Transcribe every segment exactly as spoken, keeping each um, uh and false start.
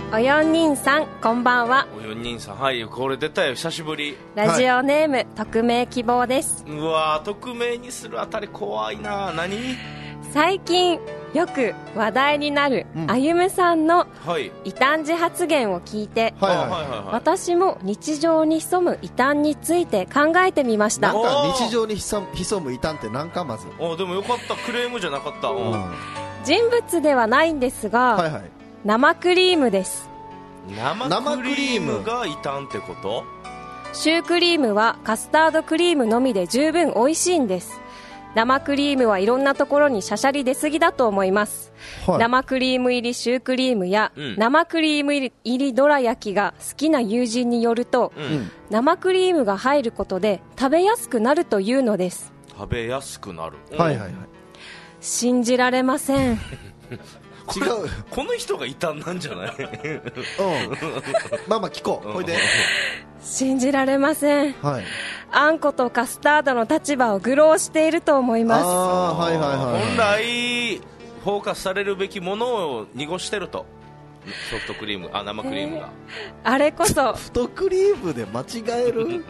およんにんさんこんばんは。 およんにんさん、はい、これ出たよ、久しぶり。 ラジオネーム、はい、匿名希望です。 うわー、匿名にするあたり怖いな。何？ 最近よく話題になる、うん、あゆむさんの異端児発言を聞いて、はいはいはいはい、私も日常に潜む異端について考えてみました。 なんか日常に潜む異端って何かまず。 おでもよかった、クレームじゃなかった、うん、 人物ではないんですが、はいはい、生クリームです。 生クリームが異端ってこと？ シュークリームはカスタードクリームのみで十分美味しいんです。生クリームはいろんなところにシャシャリ出過ぎだと思います、はい、生クリーム入りシュークリームや、うん、生クリーム入りどら焼きが好きな友人によると、うん、生クリームが入ることで食べやすくなるというのです。 食べやすくなる、 うん、はいはいはい。 信じられません。 違うこの人が異端なんじゃない？うん、 まあまあ聞こう、ほいで。 信じられません、はい、あんことカスタードの立場を愚弄していると思います。 あ、はいはいはいはい、 本来フォーカスされるべきものを濁してると。ソフトクリーム、あ、生クリームが、 えー、あれこそソフトクリームで間違える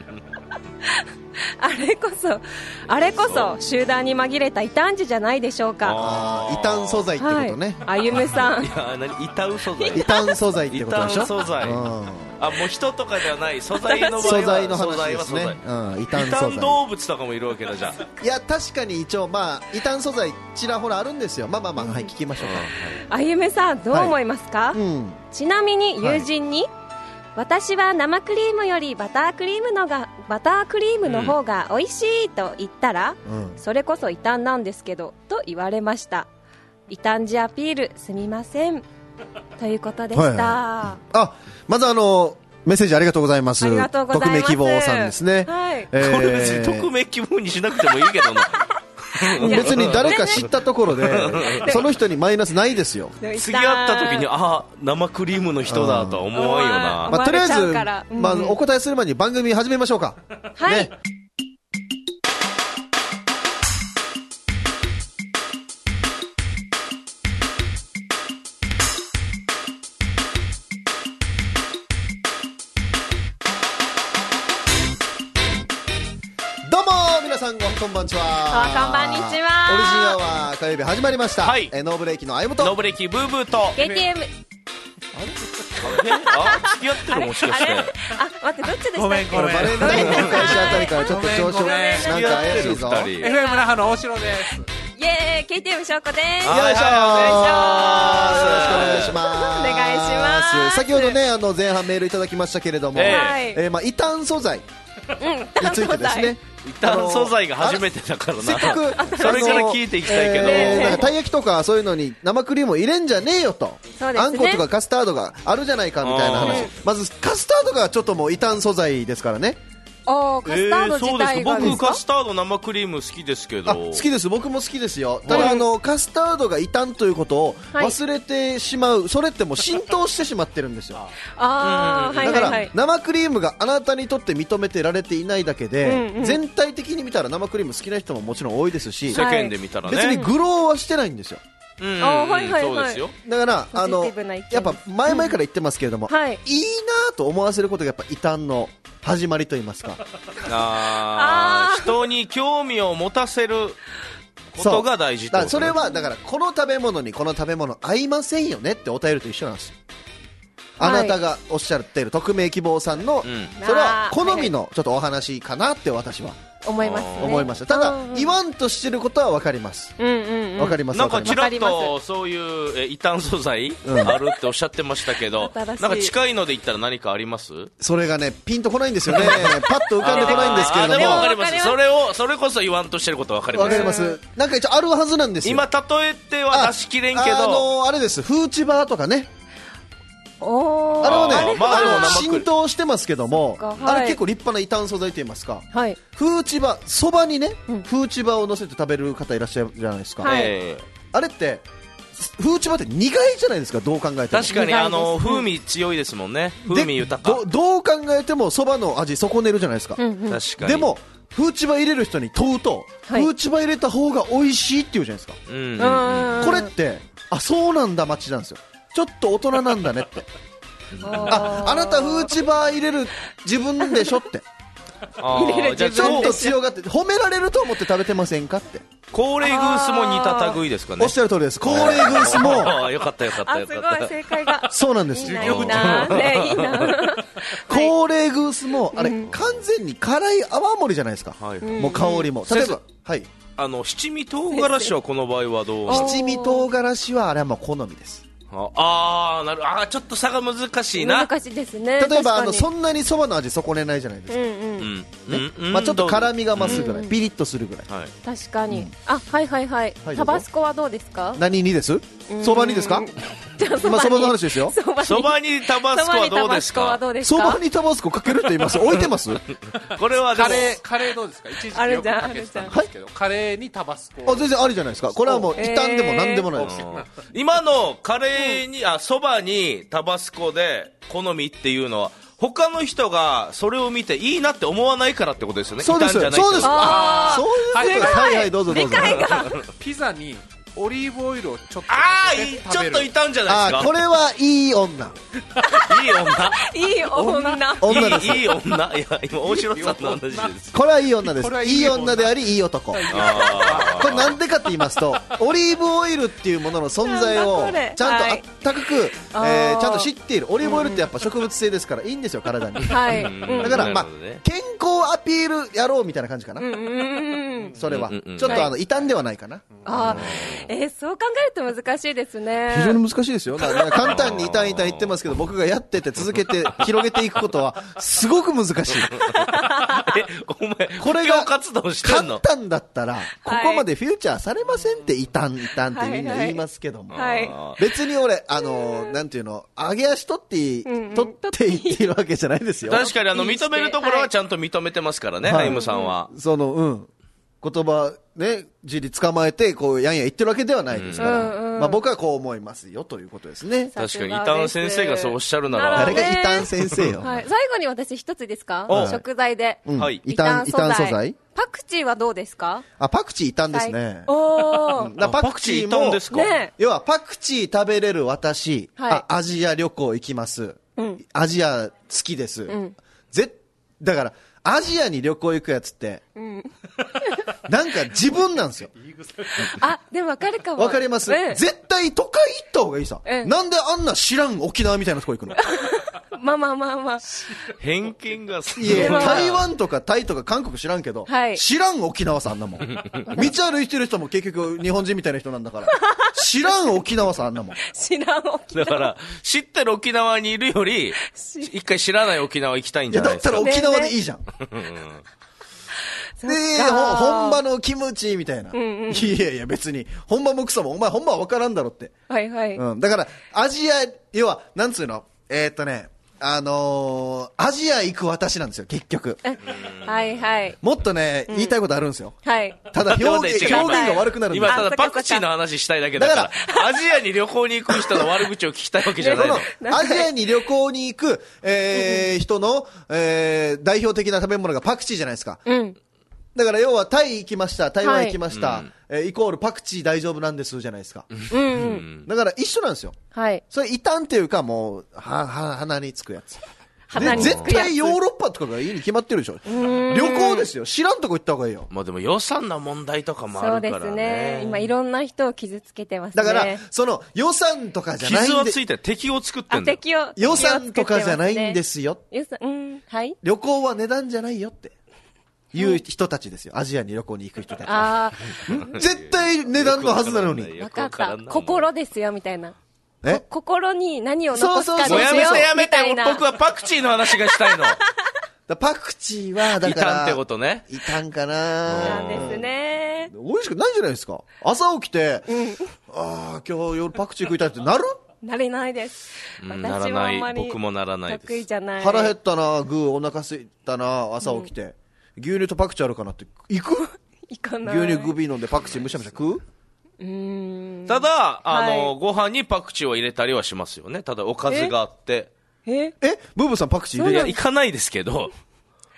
あれこそあれこそ集団に紛れた異端児じゃないでしょうか。 あ、異端素材ってことね、 はい、あゆむさん。 いや、何、異端素材、 異端素材ってことでしょ。 異端素材、あ、もう人とかではない素材の場合は素材の話ですね。うん、異端素材、 異端動物とかもいるわけだじゃん。 いや確かに一応まあ異端素材ちらほらあるんですよ。まあまあまあ、うん、はい、聞きましょうか。 あゆむさんどう思いますか、はい、うん、ちなみに友人に、はい、私は生クリームよりバタークリームのがバタークリームの方が美味しいと言ったら、うん、それこそ異端なんですけどと言われました。異端児アピールすみませんということでした、はいはい、 あ、まずあのメッセージありがとうございます。匿名希望さんですね、 はい、 えー、これ別に匿名希望にしなくてもいいけどな別に誰か知ったところでその人にマイナスないですよ。 次会った時に、あ、生クリームの人だとは思わんよな。 まあ、とりあえず、うん、まあ、お答えする前に番組始めましょうか。 はい、ね、 皆さんこんばんちは。 こんばんにちは。 オリジンアワー火曜日始まりました、はい、えノーブレーキのあゆむとノーブレーキブーブーとケーティーエムあれあ付き合ってるもしかして。 あ、待って、どっちでしたっけ。 ごめんごめん、バレンタインの開始あたりからちょっと調子をなんか怪しいぞ。 エフエム 那覇の大城です。 イエーイ、 ケーティーエム 翔子です。よいしょ、 よろしくお願いします。 お願いします。 先ほどね、あの前半メールいただきましたけれども、えーえーまあ、異端素材についてですね、 異端素材が初めてだからな。せっかくそれから聞いていきたいけど、 えー、なんかたい焼きとかそういうのに生クリームを入れんじゃねえよと、ね、あんことかカスタードがあるじゃないかみたいな話。まずカスタードがちょっともう異端素材ですからね。 あ、カスタード自体がですか。 僕カスタード生クリーム好きですけど。 好きです、僕も好きですよ。ただあのカスタードが異端ということを忘れてしまう、はい、それってもう浸透してしまってるんですよ。 あ、 だから生クリームがあなたにとって認めてられていないだけで、うんうん、全体的に見たら生クリーム好きな人ももちろん多いですし、 世間で見たらね、 別に愚弄はしてないんですよ。 うん、あ、はいはいはい、そうですよ。 だからあのやっぱ前々から言ってますけれども、うん、はい、いいなと思わせることがやっぱ異端の始まりと言いますか。 ああ、人に興味を持たせることが大事ってことね。 それはだからこの食べ物にこの食べ物合いませんよねってお便りと一緒なんです。あなたがおっしゃっている匿名希望さんの、うん、それは好みのちょっとお話かなって私は思いますね。 思いました。ただ言わんとしてることは分かります。 うんうんうん、 分かります。 なんかちらっとそういう異端素材あるっておっしゃってましたけど、なんか近いので言ったら何かあります？ それがねピンとこないんですよね。パッと浮かんでこないんですけれども。 でも分かります。それをそれこそ言わんとしてること分かります。 分かります。なんか一応あるはずなんですよ。 今例えては出しきれんけど、あ、 あのー、あれです。フーチバーとかね。 おあれはね、 あ、まあ、 あの浸透してますけども、 はい、 あれ結構立派な異端素材といいますか、 はい、 フーチバー、そばにね、うん、フーチバーを乗せて食べる方いらっしゃるじゃないですか、 はい、 あれってフーチバーって苦いじゃないですか、どう考えても。 確かにあの風味強いですもんね。風味豊か。 ど, どう考えてもそばの味損ねるじゃないですか、 うんうん、 確かに。 でもフーチバー入れる人に問うと、はい、フーチバー入れた方が美味しいって言うじゃないですか、 うんうん、 これってあそうなんだ街なんですよ。 ちょっと大人なんだねってあ, あなたフーチバー入れる自分でしょって入れるちょっと強がって褒められると思って食べてませんかって高齢グースも似た類ですかね。 おっしゃる通りです。高齢グースもよかったよかったよかった。 あ、すごい正解がそうなんですよ。 いいな、ね、いいな高齢グースもあれ、うん、完全に辛い泡盛じゃないですか、はい、もう香りも、例えば、はい、 あの七味唐辛子はこの場合はどう？ 七味唐辛子はあれはもう好みです。 ああ、なる、あー、ちょっと差が難しいな。 難しいですね。 例えばあのそんなにそばの味損ねないじゃないですか、うんうんね、うん、まあ、ちょっと辛みが増すぐらい、うん、ピリッとするぐらい、 はい、確かに、うん、あ、はいはいはい、はい、タバスコはどうですか？ 何にですそばにですか？今そばの話ですよ。 そばにタバスコはどうですか？ そばにタバスコかけるって言います。置いてます？ これはカレー、カレーどうですか？一時期よくかけてたんですけど、カレーにタバスコ。 あ、全然ありじゃないですか。これはもう傷んでも何でもないです。 今のカレーに、あ、そばにタバスコで好みっていうのは他の人がそれを見ていいなって思わないからってことですよね。 そうです。そうです。そういうことです。はいはい、どうぞどうぞ。 ピザにオリーブオイルをちょっとああ、ちょっといたんじゃないですか。 これはいい女。 いい女。 いい女。 女です。 いい女。いや、今大城さんの話です。 これはいい女です。いい女でありいい男。これなんでかって言いますと、オリーブオイルっていうものの存在をちゃんとあったかく、えー、ちゃんと知っている。オリーブオイルってやっぱ植物性ですからいいんですよ、体に。 はい。 だからまあ健康アピールやろうみたいな感じかな。それはちょっとあの傷んではないかな。 ああ。えー、そう考えると難しいですね。 非常に難しいですよ。簡単に痛い痛い言ってますけど、僕がやってて続けて広げていくことはすごく難しい。 え、お前これが活動してんの？ 簡単だったらここまでフューチャーされませんって、いたんいたんってみんな言いますけども、 はいはい、 別に俺あのー、なんていうの、上げ足取っていい、うんうん、取っていっているわけじゃないですよ。 確かにあの認めるところはちゃんと認めてますからね、ハイムさんは。 そのうん言葉ね、じり捕まえてこうやんや言ってるわけではないですから、うんうん、まあ、僕はこう思いますよということですね。 確かに伊丹先生がそうおっしゃるなら、 誰が伊丹先生よ、 はい、最後に私一つですか？食材で、 うん、はい、伊丹素材。 パクチーはどうですか？ あ、パクチー伊丹ですね。 おー、 パクチーもですか、 ね、 要はパクチー食べれる私、はい、あアジア旅行行きます、うん、アジア好きです、うん、ぜだからアジアに旅行行くやつって、うん、なんか自分なんですよ。 あ、でも分かるかも。 分かります、うん、絶対都会行った方がいいさ、うん、なんであんな知らん沖縄みたいなとこ行くの？ まあまあまあまあ。 偏見がすごい。いや、台湾とかタイとか韓国知らんけど、はい、知らん沖縄さんなもん。道歩いてる人も結局日本人みたいな人なんだから、知らん沖縄さんあんなもん。 知らん沖縄。 だから、知ってる沖縄にいるより、一回知らない沖縄行きたいんじゃないですか。 いや、だったら沖縄でいいじゃん。で、本場のキムチみたいな、うんうん、いやいや別に本場もクソもお前本場は分からんだろって、 はいはい、 うん、だからアジア、要はなんつうの、えー、っとねあのー、アジア行く私なんですよ結局。 はいはい。 もっとね、うん、言いたいことあるんですよ。 はい。 ただ表現表現が悪くなるんで。 今ただパクチーの話したいだけだから。だからアジアに旅行に行く人の悪口を聞きたいわけじゃないの。 アジアに旅行に行く、えー、人の、えー、代表的な食べ物がパクチーじゃないですか。うん。だから要はタイ行きました、台湾行きました、はい、えー、イコールパクチー大丈夫なんですじゃないですか。うんうん、だから一緒なんですよ。はい。それ異端っていうかもうはは鼻につくやつ。で絶対ヨーロッパとかがいいに決まってるでしょ。旅行ですよ。知らんとこ行った方がいいよ。 まあでも予算の問題とかもあるからね。 そうですね。今いろんな人を傷つけてますね。 だからその予算とかじゃないんで。 傷はついて敵を作ってんだ。 敵を予算とかじゃないんですよ。 予算、うん、はい。 旅行は値段じゃないよって。いう人たちですよ。アジアに旅行に行く人たち。あ絶対値段のはずなのに。 分かった。心ですよみたいな。え？心に何を残すかですよ。 そうそうそう。やめてやめて。僕はパクチーの話がしたいの。 だパクチーはだから。 いたんってことね。 いたんかな。 なんですね。 美味しくないじゃないですか。朝起きて、うん、ああ今日夜パクチー食いたいってなる？ なれないです。 私もあんまり僕もならないです。得意じゃない。 腹減ったな、グーお腹空いたな、朝起きて。うん、牛乳とパクチーあるかなって行く？ 行かない。 牛乳グビ飲んでパクチーむしゃむしゃ食う？ うーん、ただあの、はい、ご飯にパクチーを入れたりはしますよね。ただおかずがあって。 ええブーブーさんパクチー入れる？ いや行かないですけど。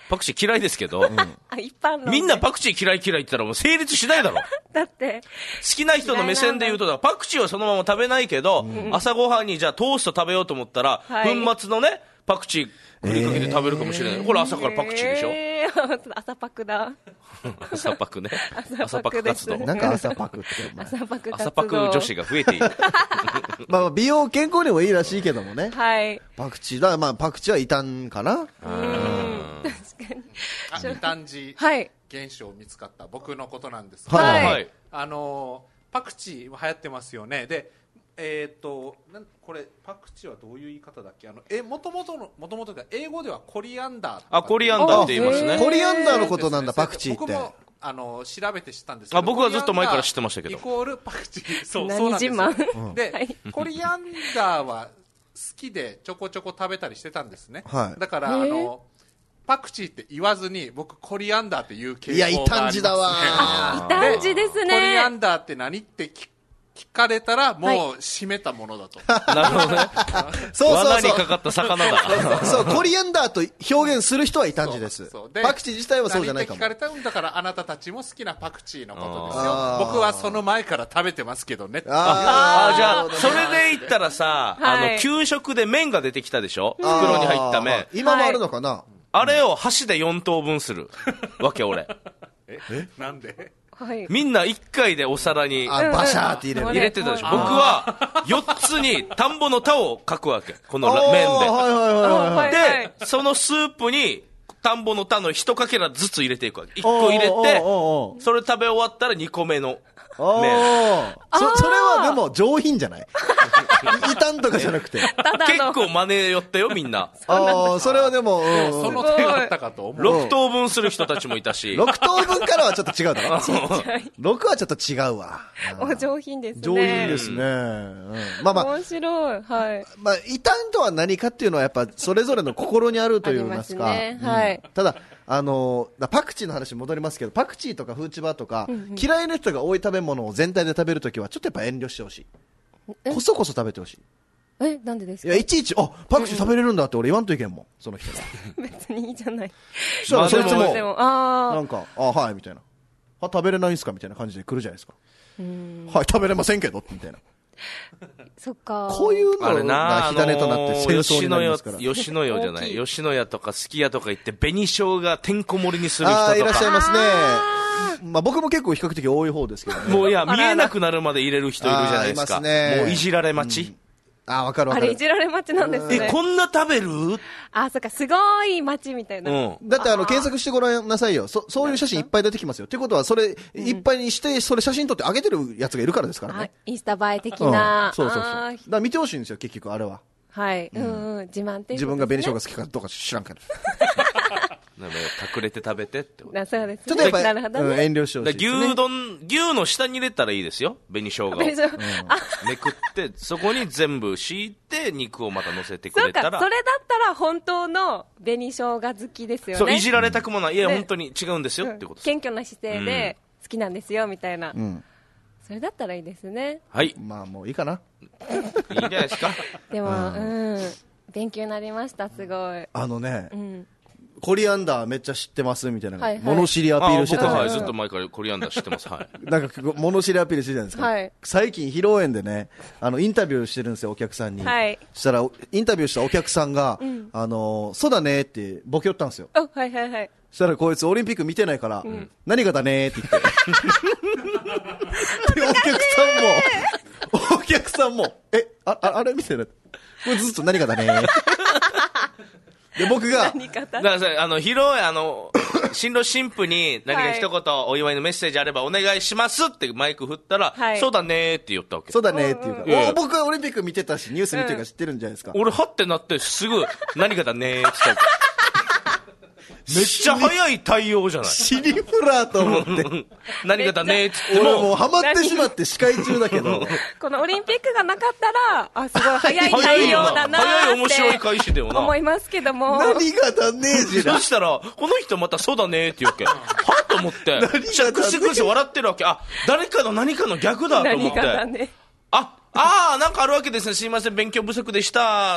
パクチー嫌いですけど、うん、 あ一般論みんなパクチー嫌い嫌いって言ったらもう成立しないだろ。 だって好きな人の目線で言うとだパクチーはそのまま食べないけど、うん、朝ごはんにじゃあトースト食べようと思ったら、はい、粉末のねパクチー振りかけて食べるかもしれない、えー、これ朝からパクチーでしょ、 えー、朝パクだ朝パクね朝パク活動なんか朝パクって朝パク活動朝パク女子が増えているまあ美容健康にもいいらしいけどもね、 はい、 パクチーだ、まあ、パクチーは異端かな。うん確かにあ異端児現象見つかった僕のことなんですけど、 はいはい、 あのパクチー流行ってますよね。でえー、となんこれパクチーはどういう言い方だっけ。あのえ元々の元々が英語ではコリアンダー。 あコリアンダーって言いますね。 コリアンダーのことなんだ、パクチーって。 僕もあの調べて知ったんですけど、 あ僕はずっと前から知ってましたけど、 イコールパクチーそうそうなんですよ、 うん、で、はい、コリアンダーは好きでちょこちょこ食べたりしてたんですね、はい、だからあのパクチーって言わずに僕コリアンダーっていう傾向がありますね。いや異端児だわ異端児ですね。 コリアンダーって何って聞聞かれたらもう締めたものだと、 はい、なるほどねそうそうそう罠にかかった魚だそうコリアンダーと表現する人は異端児です。そうでパクチー自体はそうじゃないかも。 何って聞かれたんだからあなたたちも好きなパクチーのことですよ。僕はその前から食べてますけどね。 ああじゃあそれで言ったらさ、はい、あの給食で麺が出てきたでしょ、袋に入った麺。 今もあるのかな、はい、 あれを箸でよん等分するわけ俺ええなんではい、 みんないっかいでお皿にあバシャーって入れる入れてたでしょ。僕はよっつに田んぼの田をかくわけこの麺で、 はいはいはい、 でそのスープに田んぼの田の一かけらずつ入れていくわけ。いっこ入れてそれ食べ終わったらにこめの麺。 そ, それはでも上品じゃない異端とかじゃなくて結構真似よったよみんな。 ああそれはでも、うん、 その手があったかと思う。 ろく等分する人たちもいたしろく等分からはちょっと違うだろろくはちょっと違うわ。 お上品ですね。 上品ですね、うん、まあまあ面白い、はいまあ、異端とは何かっていうのはやっぱそれぞれの心にあるといいますか、 ねはい、 ただあのパクチーの話に戻りますけど、パクチーとかフーチバーとか、うんうん、嫌いな人が多い食べ物を全体で食べるときはちょっとやっぱ遠慮してほしい。こそこそ食べてほしい。 えなんでですか。 いやいちいちあパクチー食べれるんだって俺言わんといけんもんその人が別にいいじゃない。 そしたらそいつもでもあなんかあはいみたいな、あ食べれないんすかみたいな感じで来るじゃないですか。うんはい食べれませんけどみたいなそっかこういうのが火種となって戦争になりますから。 吉野家じゃない吉野家とかすき家とか行って紅生姜てんこ盛りにする人とかあいらっしゃいますね。まあ、僕も結構比較的多い方ですけど、ね、 もういや見えなくなるまで入れる人いるじゃないですか。ね、もういじられ待ち、 うん、あ分かる分かる。 あれいじられ待ちなんですね。 えこんな食べるあそっかすごい待ちみたいな、うん、 だってあの検索してごらんなさいよ。 そ, そういう写真いっぱい出てきますよ。ってことはそれいっぱいにしてそれ写真撮って上げてるやつがいるからですからね。 インスタ映え的な、 うん、そうそうそう。だから見てほしいんですよ結局あれは。 はい、うんうん、自慢っていうことですね。 自分が紅生姜好きかどうか知らんけど隠れて食べてってこと。 そうですね、 ちょっとやっぱり、 なるほどね、 うん、遠慮してほしいですね。 牛丼牛の下に入れたらいいですよ紅生姜を、うん、めくってそこに全部敷いて肉をまた乗せてくれたら。 そうかそれだったら本当の紅生姜好きですよね。 そういじられたくもない、いや、ね、本当に違うんですよってことです、 うん、謙虚な姿勢で好きなんですよみたいな、うん、それだったらいいですね。 はいまあもういいかな。 いいじゃないですか。 でも、うん、うん、勉強になりましたすごい。 あのね、 うんコリアンダーめっちゃ知ってますみたいな、はいはい、物知りアピールしてたじゃないですか。 ずっと前からコリアンダー知ってます、はい、 なんか物知りアピールしてたじゃないですか、はい、最近披露宴でねあのインタビューしてるんですよお客さんに、はい、そしたらインタビューしたお客さんが、うん、あのそうだねってボケよったんですよ。 はいはいはい。 そしたらこいつオリンピック見てないから、うん、何がだねって言ってでお客さんもお客さんもえ あ, あ, あれみたいなこいつずっと何がだねで僕がだからさあの披露宴あの新郎新婦に何か一言お祝いのメッセージあればお願いしますってマイク振ったら、はい、そうだねーって言ったわけ。 そうだねーっていうか、うんうん、僕はオリンピック見てたしニュース見てるから知ってるんじゃないですか、 うん、俺はってなってすぐ何がだねーって言ったわけめっちゃ早い対応じゃない。 シリフラーと思って何がだねーって言っても俺もうハマってしまって司会中だけどこのオリンピックがなかったらあすごい早い対応だなーって早い面白い開始だよな思いますけども何がだねーじゃそしたらこの人またそうだねーって言うわけはと思ってクスクス笑ってるわけ。あ誰かの何かの逆だと思って、 何がだねあああ、なんかあるわけですね。すいません、勉強不足でした。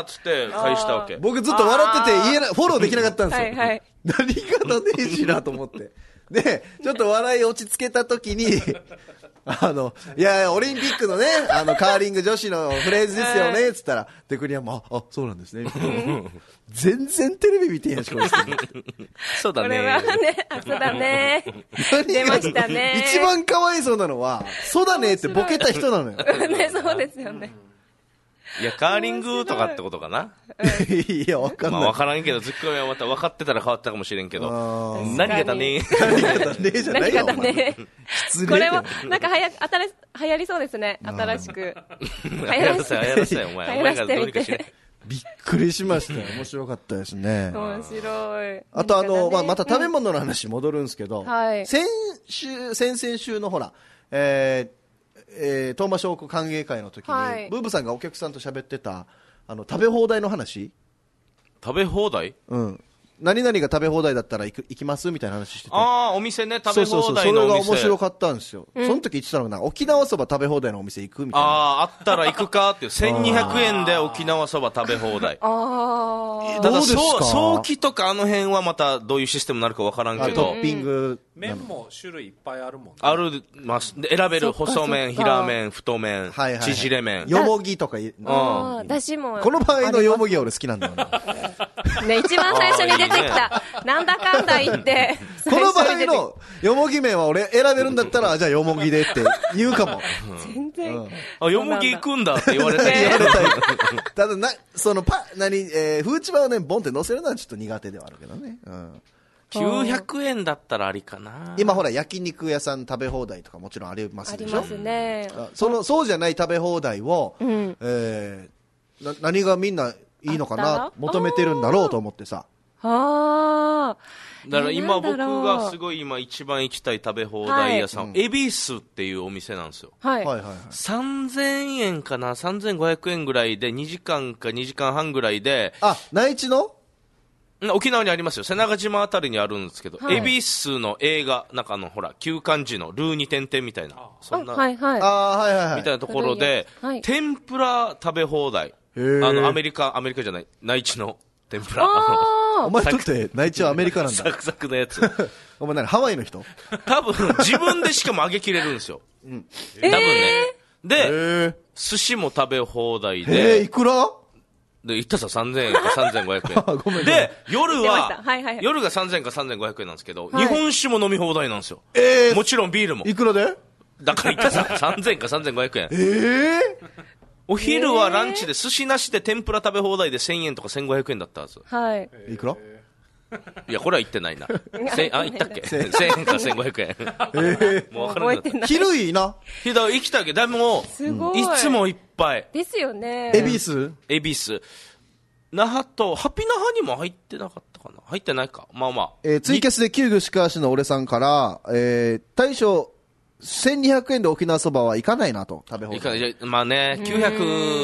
つって返したわけ。 僕ずっと笑ってて言えな、フォローできなかったんですよ。 はいはい。 何かのねえしなと思って。で、ちょっと笑い落ち着けた時に、あの、いやいや、オリンピックのね、あの、カーリング女子のフレーズですよね、つったら、で、クリアも、あ、あ、そうなんですね。全然テレビ見てんやし、これ。 そうだね。 これはね、あ、そうだね。出ましたね。 一番かわいそうなのは、そうだねってボケた人なのよ。 ね、そうですよね。 いや、カーリングとかってことかな。 いや、わかんない。 まあ、わからんけど、ツッコミはまた分かってたら変わったかもしれんけど。何がだね。 何がだねじゃないよ。 何がだね。 失礼。 これも、なんかはや、新し、流行りそうですね。新しく。 流行らせ、流行らせよ、お前。お前がどうにかしね。 びっくりしましたよ。面白かったですね。 面白い。 あとあの、まあ、また食べ物の話戻るんですけど、 はい。 先週、先々週のほら、えー、えー、東馬商工歓迎会の時に、はい、ブーブさんがお客さんと喋ってたあの食べ放題の話。 食べ放題？ うん。何々が食べ放題だったら行く行きますみたいな話してて。 ああ、お店ね、食べ放題のお店。そうそうそう、それが面白かったんですよ。うん、その時言ってたのがな、沖縄そば食べ放題のお店行くみたいな。 ああ、あったら行くかっていう。せんにひゃくえんで沖縄そば食べ放題。 ああ。 ただ、 早期とかあの辺はまたどういうシステムになるかわからんけど。 トッピング。 麺も種類いっぱいあるもんね。 あるます。選べる細麺、平麺、太麺、はいはい、縮れ麺。 よもぎとか。 ああ、だしも。 この場合のよもぎは俺好きなんだよな。 ね、一番最初に出てきた。なんだかんだ言って。 この場合のよもぎ麺は俺選べるんだったら、じゃあよもぎでって言うかも。 全然。うん、 あ、よもぎ行くんだって言われたい。 言われたい。ただな、そのパ、何、えー、フーチバーをね、ボンって乗せるのはちょっと苦手ではあるけどね。うん。 きゅうひゃくえんだったらありかな。 今ほら焼肉屋さん食べ放題とかもちろんありますでしょ。 ありますね。 その、そうじゃない食べ放題を、うん、えー、な、何がみんないいのかな、求めてるんだろうと思ってさ。 ああ。 だから今僕がすごい今一番行きたい食べ放題屋さん、恵比寿っていうお店なんですよ。 はい。 さんぜんえんかな、さんぜんごひゃくえんぐらいでにじかんかにじかんはんぐらいで。 あ、内地の沖縄にありますよ。瀬長島あたりにあるんですけど、はい、恵比寿の映画、なんかあの、ほら、旧漢字のルーに点々みたいな、そんな、 はいはい、 あはいはいはい、 みたいなところで、はい、天ぷら食べ放題。あの、アメリカ、アメリカじゃない、内地の天ぷら。 お前とって内地はアメリカなんだ。 サクサクのやつ。 お前何ハワイの人？ 多分、自分でしかも揚げ切れるんですよ。うん。多分ね。で、寿司も食べ放題で。 えー、いくら？ で、行ったさ、さんぜんえんかさんぜんごひゃくえん。 ごめんで、夜は、 はいはいはい、 夜がさんぜんえんかさんぜんごひゃくえんなんですけど、はい、日本酒も飲み放題なんですよ。 えー、 もちろんビールも。 いくらで？ だから行ったさ、さんぜんえんかさんぜんごひゃくえん。 えー、 お昼はランチで寿司なしで天ぷら食べ放題でせんえんとかせんごひゃくえんだったはず。 はい。 いくら？ いや、これは言ってないな。せん、あ、言ったっけ？せんえんかせんごひゃくえん。えー、 もう分からなかった。 昼いいな。 昼行きたいけど、でも、 すごい。 いつもいっぱい。 ですよね。 恵比寿？ 恵比寿。那覇と、ハピ那覇にも入ってなかったかな、入ってないか。まあまあ。 えー、ツイキャスで旧具しかしの俺さんから、えー、大将、せんにひゃくえんで沖縄そばは行かないなと、食べ放題。行かない。 まあね、きゅうひゃく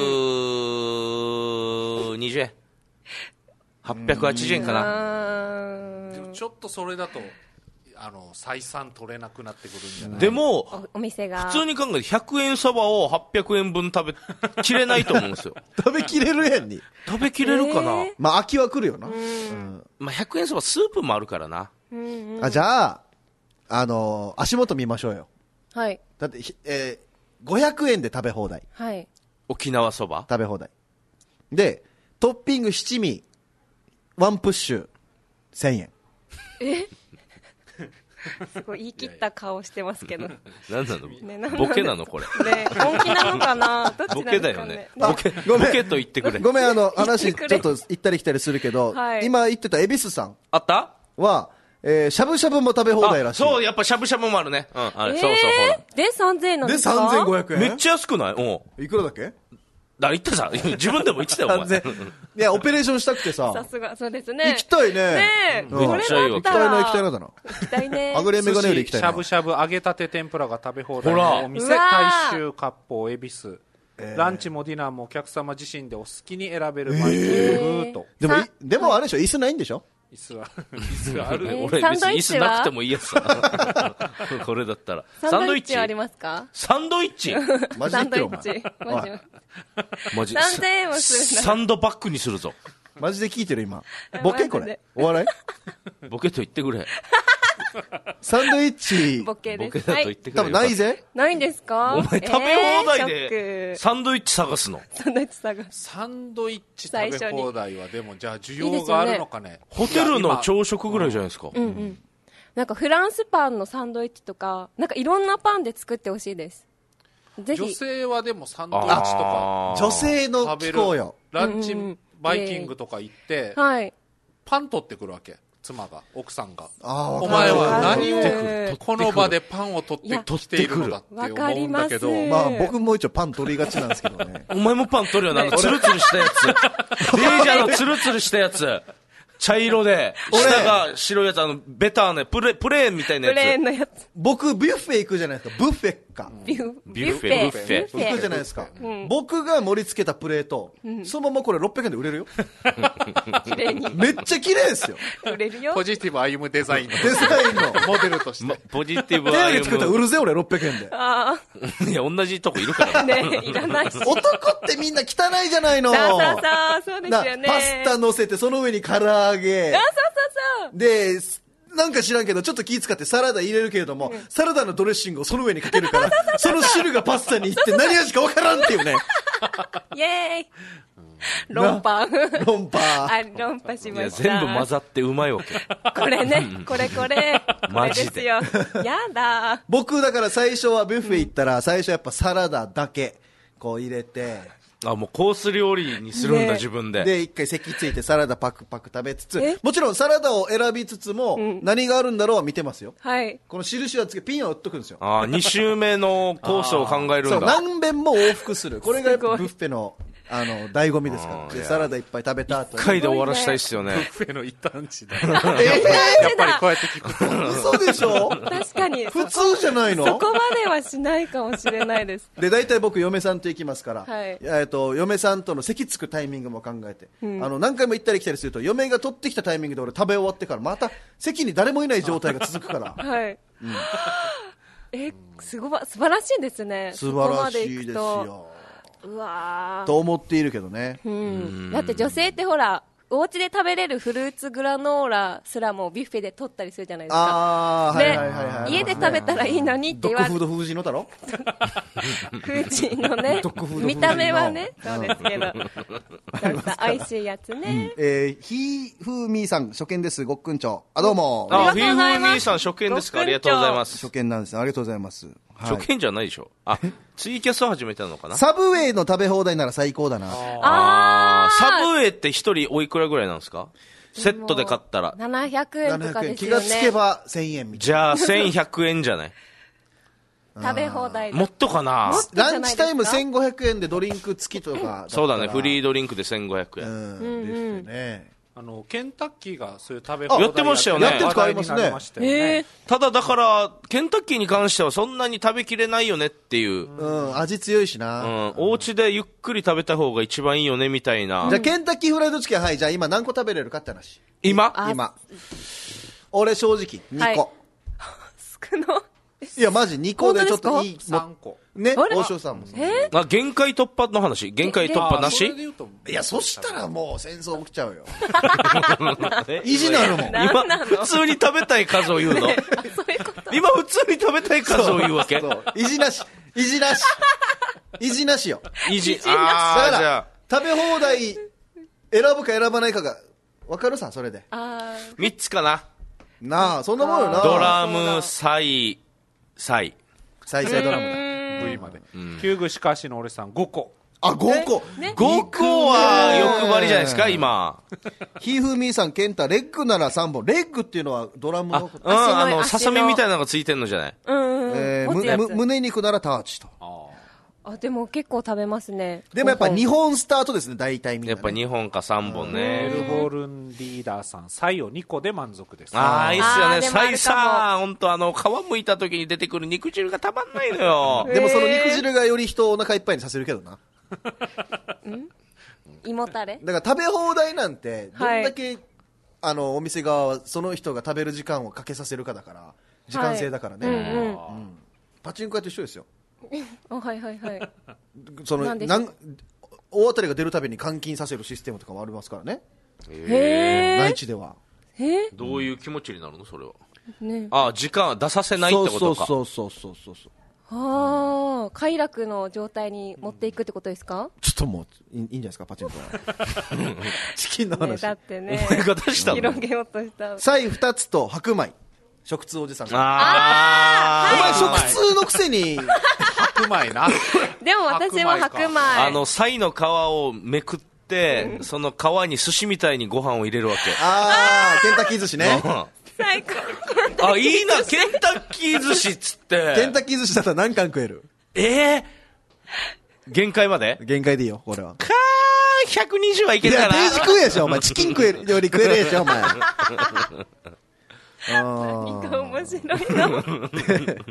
にじゅうえん。はっぴゃくはちじゅうえんかな。 でもちょっとそれだと、あの、採算取れなくなってくるんじゃない？ でも、 お、お店が。 普通に考えてひゃくえんそばをはっぴゃくえんぶん食べきれないと思うんですよ。 食べきれるやんに。 食べきれるかな、 えー、まあ、飽きは来るよな。うんうんまあ、ひゃくえんそばスープもあるからな。 うんうん、 あ、じゃあ、あのー、足元見ましょうよ。 はい。 だって、えー、ごひゃくえんで食べ放題。 はい。 沖縄そば食べ放題。で、トッピング七味、ワンプッシュ、せんえん。 えすごい言い切った顔してますけど。 何なの、ね、なボケなのこれ。 ね、本気なのかなどっちなんですかね。 ボケだよね。ボケ、ごめん。ボケと言ってくれ。 ごめん、あの、話、ちょっと行ったり来たりするけど、はい、今言ってた恵比寿さん。 あったは、えー、しゃぶしゃぶも食べ放題らしい。 そう、やっぱしゃぶしゃぶもあるね。うん、あれ、えー、そうそう、ほら。 で、さんぜんえんなんですか？ で、さんぜんごひゃくえん？ めっちゃ安くない？うん。 いくらだっけ？ だ、言ったさ。自分でも言ってたよ、お前。 いや、オペレーションしたくてさ。 さすが、そうですね。 行きたいね。 ねえ。 めっちゃいいわ。 行きたいな、行きたいなだな。 行きたいね。 あぐれメガネより行きたいな。 しゃぶしゃぶ揚げたて天ぷらが食べ放題のお店、大衆割烹恵比寿。ランチもディナーもお客様自身でお好きに選べるマイクーと。 でも、でもあれでしょ、椅子ないんでしょ？ 椅子は椅子はある、 えー、俺別に椅子なくてもいいやつさこれだったらサンドイッチありますか？ サンドイッチマジで言ってよお前。 サンドイッチマジマジさんぜんえんもするな。 サンドバッグにするぞ。 マジで聞いてる今。ボケこれお笑いボケと言ってくれ。 サンドイッチボケです。 ボケだと言ってくれ。 多分ないぜ。 ないんですか？ お前食べ放題でサンドイッチ探すの？ サンドイッチ探す。 サンドイッチ食べ放題はでもじゃあ需要があるのかね。 ホテルの朝食ぐらいじゃないですか。 うんうん。なんかフランスパンのサンドイッチとか、なんかいろんなパンで作ってほしいです。ぜひ。 女性はでもサンドイッチとか女性の気候よ。 ランチバイキングとか行って、 はい。 パン取ってくるわけ。妻が、奥さんが。 あお前は何をこの場でパンを取ってきているのだって思うんだけど。 まあ僕も一応パン取りがちなんですけどね。 お前もパン取るよな、あのツルツルしたやつ。レージャーのツルツルしたやつ。茶色で、下が白いやつ、あの、ベターね、プレ、プレーンみたいなやつ。 プレーンのやつ。 僕、ビュッフェ行くじゃないですか。ブッフェか。 ビュビュッフェ、ブッフェ。 行くじゃないですか。僕が盛り付けたプレート、そのままこれろっぴゃくえんで売れるよ。 綺麗に。 めっちゃ綺麗ですよ。 売れるよ。 ポジティブ歩むデザインの。 デザインの。 モデルとして。 ポジティブ歩む。 歩手で作ったら売るぜ、俺ろっぴゃくえんで。 ああ。いや、同じとこいるからね。いらないし。 男ってみんな汚いじゃないの。 そうそうそう、そうですよね。 パスタ乗せて、その上に唐揚げ。 そうそうそう。 で、なんか知らんけど、ちょっと気使ってサラダ入れるけれども、うん、サラダのドレッシングをその上にかけるから、その汁がパスタに行って何味かわからんっていうね。 イェーイ論破。 論破。 あ、論破しました。 全部混ざってうまいわけ。 これね、これこれ。マジで。やだ。 僕だから最初はビュッフェ行ったら、最初やっぱサラダだけ、こう入れて、 あ、もうコース料理にするんだ、ね、自分で。 で、一回席ついてサラダパクパク食べつつ、もちろんサラダを選びつつも、うん、何があるんだろうは見てますよ。 はい。 この印はつけ、ピンは打っとくんですよ。 ああ、二周目のコースを考えるんだ。 そう、何遍も往復する。これがやっぱブッフェの、あの、醍醐味ですから。で、サラダいっぱい食べた後一回で終わらしたいっすよね。 ブッフェの一旦地だ。 えー、 やっぱりこうやって聞くと。 嘘でしょ？ 確かに。 普通じゃないの？ そこまではしないかもしれないです。 で、大体僕、嫁さんと行きますから、 はい。 えっと、嫁さんとの席つくタイミングも考えて、うん、あの、何回も行ったり来たりすると、嫁が取ってきたタイミングで俺食べ終わってから、また席に誰もいない状態が続くから。 はい。うん、え、すごい、素晴らしいですね。 素晴らしいですよ。 うわーと思っているけどね、 うん、だって女性ってほらお家で食べれるフルーツグラノーラすらもビュッフェで取ったりするじゃないですか。 あー、ね、はいはいはいはい、 家で食べたらいいのにって言われドッグフード風神の太郎風神のね見た目はねそうですけど美味しいやつね、 うん、えー、ひーふーみーさん初見です。ごっくんちょあどうもあひーふーみーさん初見ですか。ありがとうございます。 初見なんですね。ありがとうございます。 はい、初見じゃないでしょ。あ、ツイキャスを始めたのかな。 サブウェイの食べ放題なら最高だな。 ああ、サブウェイって一人おいくらぐらいなんですか。セットで買ったらななひゃくえんとかですよね。 気がつけばせんえんみたいな。 じゃあせんひゃくえんじゃない食べ放題もっとかな。 ランチタイムせんごひゃくえんでドリンク付きとかそうだね。フリードリンクでせんごひゃくえん、 うん、ですよね。 あのケンタッキーがそういう食べ放題やってましたよね。 やってるとありますね。 えー、 ただだからケンタッキーに関してはそんなに食べきれないよねっていう、 うん、味強いしな、 うん、お家でゆっくり食べた方が一番いいよねみたいな。 じゃあケンタッキーフライドチキン、はい、じゃあ今何個食べれるかって話。 今今俺正直にこ、はい、 少ないいやマジにこでちょっといいさんこね。大塩さんもえあ限界突破の話。限界突破なし。 いやそしたらもう戦争起きちゃうよ意地なるもん。 今普通に食べたい数を言うの今普通に食べたい数を言うわけ。 意地なし意地なし意地なしよ。 意地。 あだから食べ放題選ぶか選ばないかが分かるさ。それでみっつかな。 なあそんなもんよな。 ドラムサイサイ再生ドラムだ V まで、うん、キューグしかしの俺さんごこ。 あごこ、 ね、ごこは欲張りじゃないですか今。 ひーふーみーさんケンタレッグならさんぼん。レッグっていうのはドラムのあ、うん、あのささみみたいなのがついてんのじゃない。 うん、うんえー、胸肉ならターチと。 あでも結構食べますね。 でもやっぱにほんスタートですね大体みんな、ね、 やっぱにほんかさんぼんね。 メルホルンリーダーさんサイをにこで満足です。 ああいいっすよね。サイさん本当あの皮むいた時に出てくる肉汁がたまんないのよでもその肉汁がより人をお腹いっぱいにさせるけどな。 ん胃もたれだから食べ放題なんてどんだけあのお店側はその人が食べる時間をかけさせるかだから時間制だからね、はい、うんうんうん、パチンコ屋と一緒ですよあはいはいはいそのなん大当たりが出るたびに換金させるシステムとかもありますからね。 へー内地ではえどういう気持ちになるのそれは、 ね、 あ時間出させないってことか。 そうそうそうそうそうああ快楽の状態に持っていくってことですか。 ちょっともういいいんじゃないですかパチンコはチキンの話、 ね、だってねお前が出したの広げようとした菜二つと白米食通おじさんがあお前食通のくせに白米なでも私も白米あの菜の皮をめくってその皮に寿司みたいにご飯を入れるわけ。 ああケンタッキー寿司ね最高あいいなケンタッキー寿司っつってケンタッキー寿司だったら何貫食える。 えー、限界まで限界でいいよこれは。 かーひゃくにじゅうはいけるかな。 いや定時食えでしょお前チキン食えるより食えるでしょお前何か面白いのすごい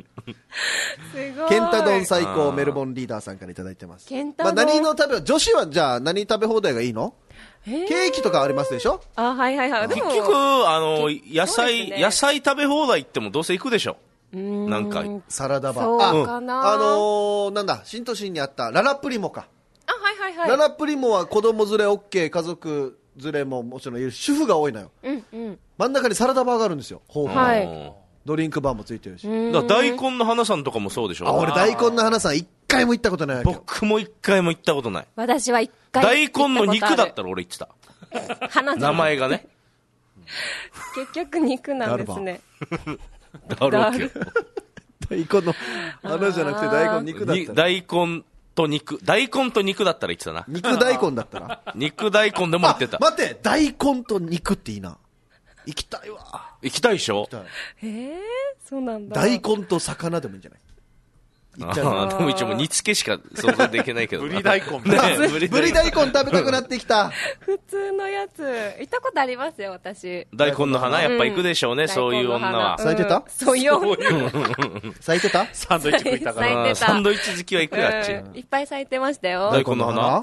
ケンタ丼最高メルボンリーダーさんからいただいてます。 ケンタ丼、 まあ、何の食べ女子はじゃあ何食べ放題がいいの。ケーキとかありますでしょ。 あはいはいはい。 結局あの野菜、ね、野菜食べ放題行ってもどうせ行くでしょ。 うん何回サラダバーそうかなあ,、うん、あのー、なんだ新都心にあったララプリモか。 あはいはいはい。 ララプリモは子供連れ OK 家族連れももちろんいる主婦が多いのよ、 うんうん、 真ん中にサラダバーがあるんですよ。 はい、 ドリンクバーもついてるし。 だから大根の花さんとかもそうでしょ。 あ俺大根の花さん一回も行ったことないわけよ。 僕も一回も行ったことない。 私は一回大根の肉だったら俺言ってた花名前がね結局肉なんですね。 だろうけど大根の花じゃなくて大根肉だったら大根と肉大根と肉だったら言ってたな。 肉大根だったら肉大根でも言ってた。 待って大根と肉っていいな。行きたいわ。 行きたいでしょ。 えー、そうなんだ。 大根と魚でもいいんじゃない。 ああでも一応煮付けしか想像できないけどぶり大根ねぶり大根食べたくなってきた普通のやつ行ったことありますよ私。 大根の花やっぱ行くでしょうね、うん、そういう女は。 咲いてた、うん、 そういう女咲いてたサンドイッチ食いたからサンドイッチ好きは行くよ、うん、あっちいっぱい咲いてましたよ大根の花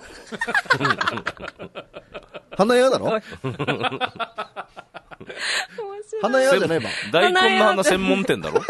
花屋だろ花屋じゃないわ。 大根の花専門店だろ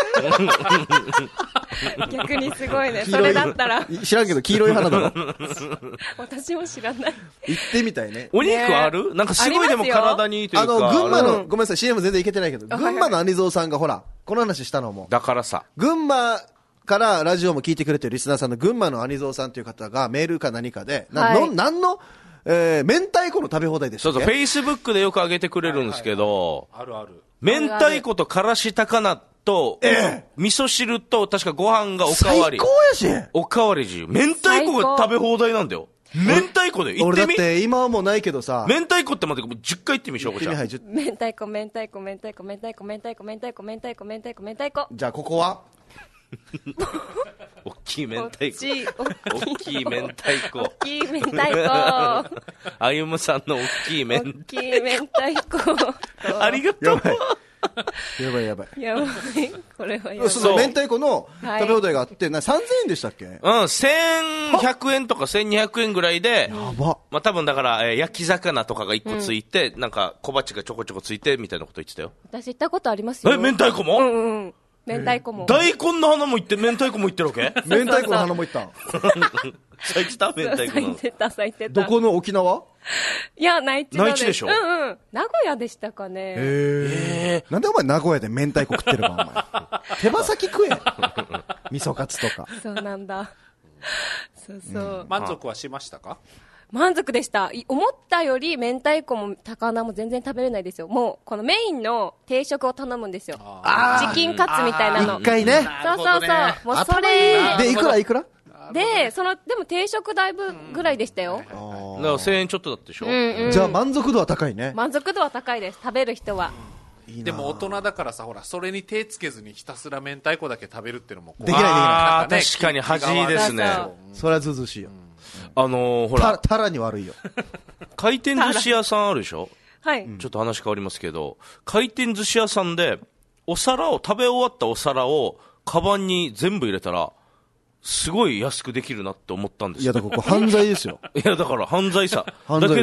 逆にすごいねそれだったら知らんけど黄色い花だろ私も知らない。 行ってみたいね。 お肉ある、ね、なんかすごいでも体にいいというかあの群馬の、うん、ごめんなさい シーエム 全然いけてないけど群馬のアニゾーさんがほらこの話したのもだからさ群馬からラジオも聞いてくれてるリスナーさんの群馬のアニゾーさんという方がメールか何かでな、はい、の何のえー、明太子の食べ放題でしたっけ。 そうそうフェイスブックでよく上げてくれるんですけど、 はいはいはい、あるある明太子とからし高菜と、ええ、味噌汁と確かご飯がおかわり。 最高やしおかわり自由。明太子が食べ放題なんだよ。明太子で行ってみ。 俺だって今はもうないけどさ明太子って待ってじゅっかい言ってみしょうか。じゃあ明太子明太子明太子明太子明太子明太子明太子明太子明太子。 じゃあここは大きい明太子大きい明太子大きい明太子あゆむさんの大きい明太子大きい明太子ありがとう。 やばいやばいやばいこれはやばい。 そう明太子の食べ放題があって、はい、なさんぜんえんでしたっけ。 うんせんひゃくえんとかせんにひゃくえんぐらいでやば、 まあ、多分だから、えー、焼き魚とかがいっこついて、うん、なんか小鉢がちょこちょこついてみたいなこと言ってたよ。 私行ったことありますよ。 え明太子も、 うんうん明太子も大根の花も行って明太子も行ってるわけ明太子の花も行ったん咲いてた明太子の咲いてた咲いてた。 どこの沖縄。 いや内地の内地でしょ。 うんうん名古屋でしたかね。へえなんでお前名古屋で明太子食ってるかお前手羽先食え味噌カツとか。 そうなんだそうそう、うん、 満足はしましたか。 満足でした。思ったより明太子も高菜も全然食べれないですよ。もうこのメインの定食を頼むんですよ。チキンカツみたいなの一回ね。 そうそうそうもうそれでいくらいくらでそのでも定食代分ぐらいでしたよ。 だからせんえんちょっとだったでしょ、うんうん、じゃあ満足度は高いね。 満足度は高いです食べる人は。 いいでも大人だからさほらそれに手つけずにひたすら明太子だけ食べるっていうのもできないできない。 あー確かに恥ですね。 それはずずしいよ、うんあのー、ほらタラに悪いよ回転寿司屋さんあるでしょ。 はい、 ちょっと話変わりますけど回転寿司屋さんでお皿を食べ終わったお皿をカバンに全部入れたらすごい安くできるなって思ったんですよ。 いやだからこれ犯罪ですよいやだから犯罪さ犯罪だけど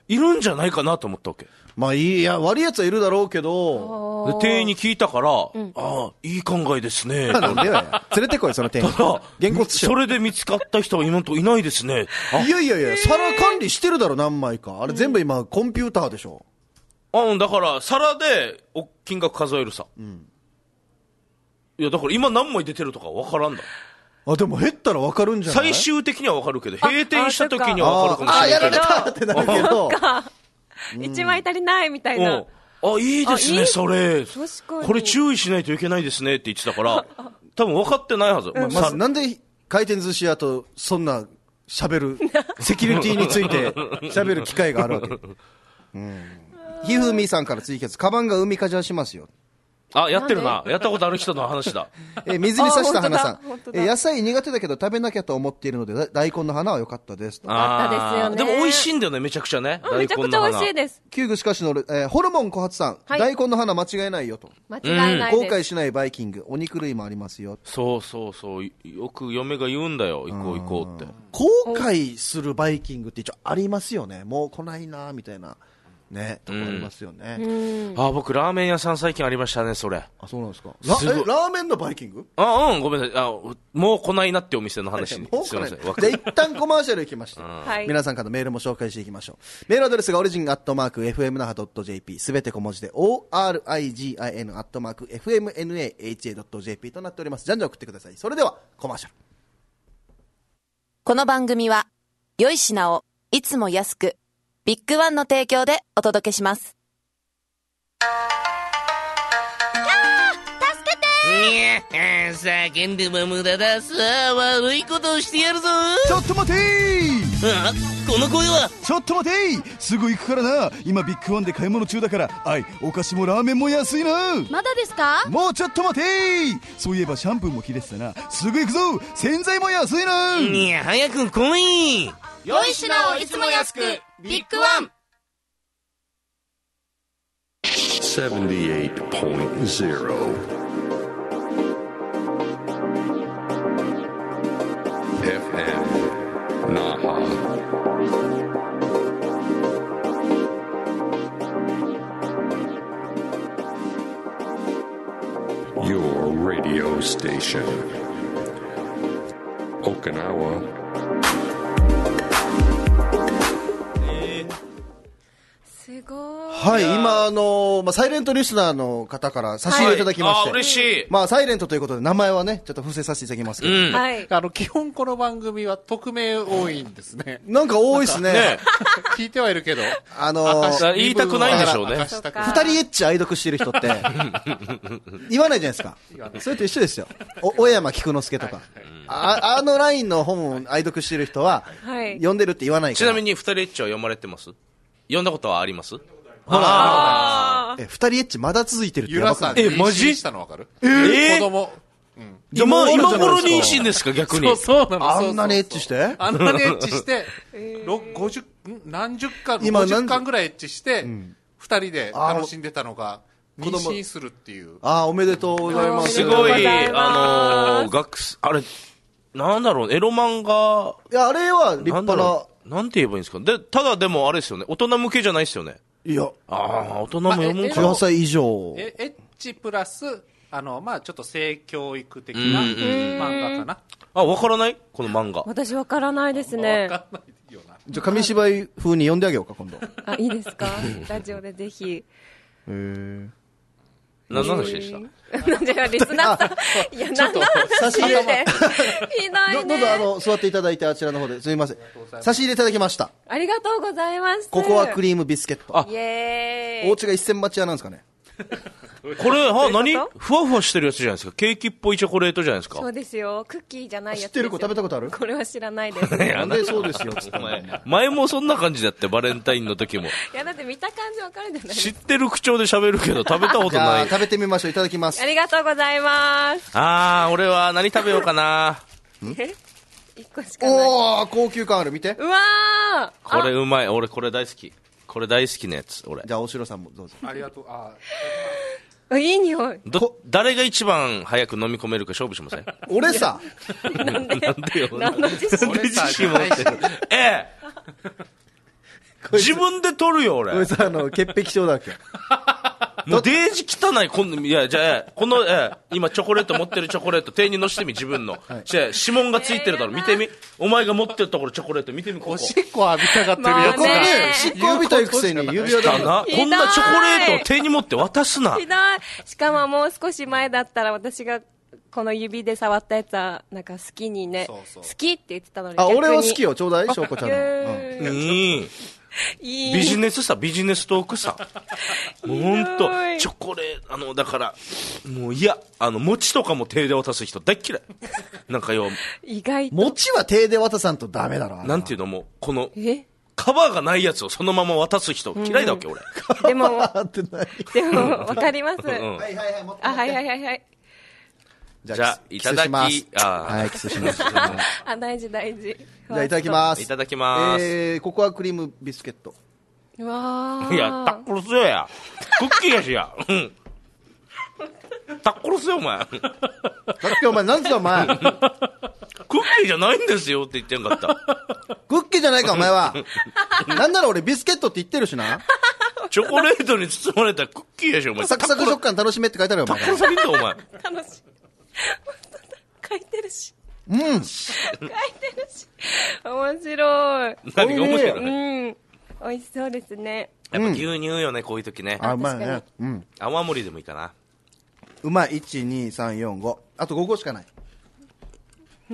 いるんじゃないかなと思ったわけ。 まあいい、いや、悪い奴はいるだろうけど。 で、店員に聞いたから、うん、ああ、いい考えですね。 なんでよや。連れてこい、その店員。ただ、 げんこつしよう。それで見つかった人は今のとこいないですね。 いやいやいや、皿管理してるだろ、何枚か。あれ全部今、コンピューターでしょ。 あ、だから、皿で、お、金額数えるさ。うん。いや、だから今何枚出てるとかわからんだ。 あ、でも減ったらわかるんじゃない？ 最終的にはわかるけど、閉店した時にはわかるかもしれない。 あ、やられたってなるけど。 一枚足りないみたいな。 あ、いいですね、それ。確かに。これ注意しないといけないですねって言ってたから、多分分かってないはず。 まず、まあ、なんで回転寿司屋とそんな喋る、セキュリティについて喋る機会があるわけ。うん。ひふみさんからツイキャス、カバンが海かじゃしますよ。 あ、やってるな。やったことある人の話だ。 え、水に刺した花さん。え、野菜苦手だけど食べなきゃと思っているので、大根の花は良かったです。 良かったですよね。 でも美味しいんだよね、めちゃくちゃね。 めちゃくちゃ美味しいです。 旧具しかしの、えー、ホルモン小発さん、はい。大根の花間違いないよと。 間違いないです。 後悔しないバイキング。お肉類もありますよ。 そうそうそう。よく嫁が言うんだよ。行こう行こうって。 後悔するバイキングって一応ありますよね。もう来ないなみたいな。ね、ところありますよね。 うん、あ、僕ラーメン屋さん最近ありましたね、それ。 あ、そうなんですか。ラえラーメンのバイキング？ あ、うん、ごめんなさい。あ、もう来ないなってお店の話に。 すいません。じゃあ一旦コマーシャル行きまして、皆さんからのメールも紹介していきましょう。メールアドレスがオリジンアットマーク エフエムナハドットジェーピー、すべて小文字で オーアールアイジーアイエヌ アットマーク エフエムエヌエーエイチエードットジェーピー となっております。じゃんじゃん送ってください。それではコマーシャル。 この番組は良い品をいつも安くビッグワンの提供でお届けします。 叫んでも無駄だ。さあ、悪いことをしてやるぞ。 ちょっと待てー。 あ、この声は。 ちょっと待てー。すぐ行くからな。今ビッグワンで買い物中だから。はい、お菓子もラーメンも安いな。 まだですか？ もうちょっと待てー。そういえばシャンプーも切れてたな。すぐ行くぞ。洗剤も安いな。 いや、早く来い。 良い品をいつも安くビッグワン。 セブンティエイトポイントゼロ エフエム Naha. Your radio station. Okinawa. すごい。 はい、今、あのー、まあ、サイレントリスナーの方から差し入れいただきまして。 はい、あ、嬉しい。 まあ、サイレントということで、名前はね、ちょっと伏せさせていただきますけど。うん、 はい。あの、基本この番組は匿名多いんですね。 なんか多いですね。ね聞いてはいるけど。 あのー、 言いたくないんでしょうね。 二人エッチ愛読してる人って、言わないじゃないですか。それと一緒ですよ。お、小山菊之助とか。はいはい、あ, あのラインの本を愛読してる人は、はい、読んでるって言わないから。 ちなみに二人エッチは読まれてます？読んだことはあります？ ほら、あえ、二人エッチまだ続いてるってやばくない？ え、マジ？したの分かる？ えー、 子供。 うん、今、今頃妊娠ですか、逆に。 そう、そうなの。 あんなにエッチしてあんなにエッチして、ごじゅう、何十巻、ごじゅっかんぐらいエッチして、二人で楽しんでたのが、妊娠するっていう。 ああ、おめでとうございます。 すごい、あのー、学生、あれ、なんだろう、エロ漫画。 いや、あれは立派な。 なんて言えばいいんですか。で、ただでもあれですよね、大人向けじゃないですよね。 いや。 ああ、大人も読むんか。 じゅうはっさい以上。 え、エッチプラス、あの、まあちょっと性教育的な漫画かな。 あ、わからないこの漫画。 私わからないですね。 わからないよな。 じゃあ紙芝居風に読んであげようか、今度。 あ、いいですかラジオでぜひ。へー。 何の話でしたなんでリスナーさん。いや、何の話してひどいね。 どうぞ、あの、座っていただいて、あちらの方で。すみません。差し入れいただきました。 ありがとうございます。 ココアクリームビスケット。 イエーイ。 お家が一銭待ち屋なんですかね。 これ、は、何ふわふわしてるやつじゃないですか。ケーキっぽいチョコレートじゃないですか。 そうですよ。クッキーじゃないやつですよ。 知ってる子食べたことある？ これは知らないです。 なんでそうですよ。 前、前もそんな感じだって、バレンタインの時も。いや、だって見た感じわかるじゃないですか。 知ってる口調で喋るけど、食べたことない。 食べてみましょう。いただきます。 ありがとうございます。 あー、俺は何食べようかな。 え一個しかない。 おー、高級感ある。見て。 うわー。 これうまい。俺これ大好き。これ大好きなやつ、俺。 じゃあ、大城さんもどうぞ。 ありがとう。ああ、いい匂い。 ど、誰が一番早く飲み込めるか勝負しません？ 俺さ。 なんでなんでよ。 何の自信？ 俺自信持ってる。ええ。 自分で取るよ、俺。 こいつあの、潔癖症だっけ。 もうデージ汚い、こんいや、じゃあ、この、え今チョコレート持ってるチョコレート、手に乗せてみ、自分の。はい、じゃあ、指紋がついてるだろ、見てみ。お前が持ってるところチョコレート見てみ、ここ。 おしっこ浴びたがってるやつが。 ね、しっこ浴びたいくせに指輪だな。こんなチョコレートを手に持って渡すな。 ひどい。しかももう少し前だったら私が、この指で触ったやつは、なんか好きにね、そうそう好きって言ってたのに。 あ、俺は好きよ、ちょうだい、しょうこちゃんの。 うん、いい。いいビジネスさ、ビジネストークさ。もうほんと、チョコレート、あの、だから、もういや、あの、餅とかも手で渡す人大っ嫌い。なんかよ、 意外と。 餅は手で渡さんとダメだろ。 なんていうのも、この、え皮がないやつをそのまま渡す人嫌いだわけ、俺。 でも、でも、わかります。うん、 はいはいはい、 あ、はいはいはいはい。 じゃあ、いただき、 あはい、キスします。 あ、大事大事。 じゃあ、いただきます。 いただきます。 えー、ココアクリームビスケット。 うわー。 いや、タッコロスよや。クッキーやしや。うん。タッコロスよ、お前。さっきお前、なんつったお前。クッキーじゃないんですよって言ってんかった。 クッキーじゃないか、お前は。なんなら俺、ビスケットって言ってるしな。 チョコレートに包まれたクッキーやし、お前。 サクサク食感楽しめって書いてあるよ、お前。 タッコロスリンだ、お前。 楽しい。書いてるし。 うん。書いてるし。面白い。 何が面白い、 うん。美味しそうですね。 やっぱ牛乳よね、こういう時ね。 あ、うまいね。うん。 泡盛でもいいかな。 うまい。いち、に、さん、よん、ご。あとごこしかない。うん。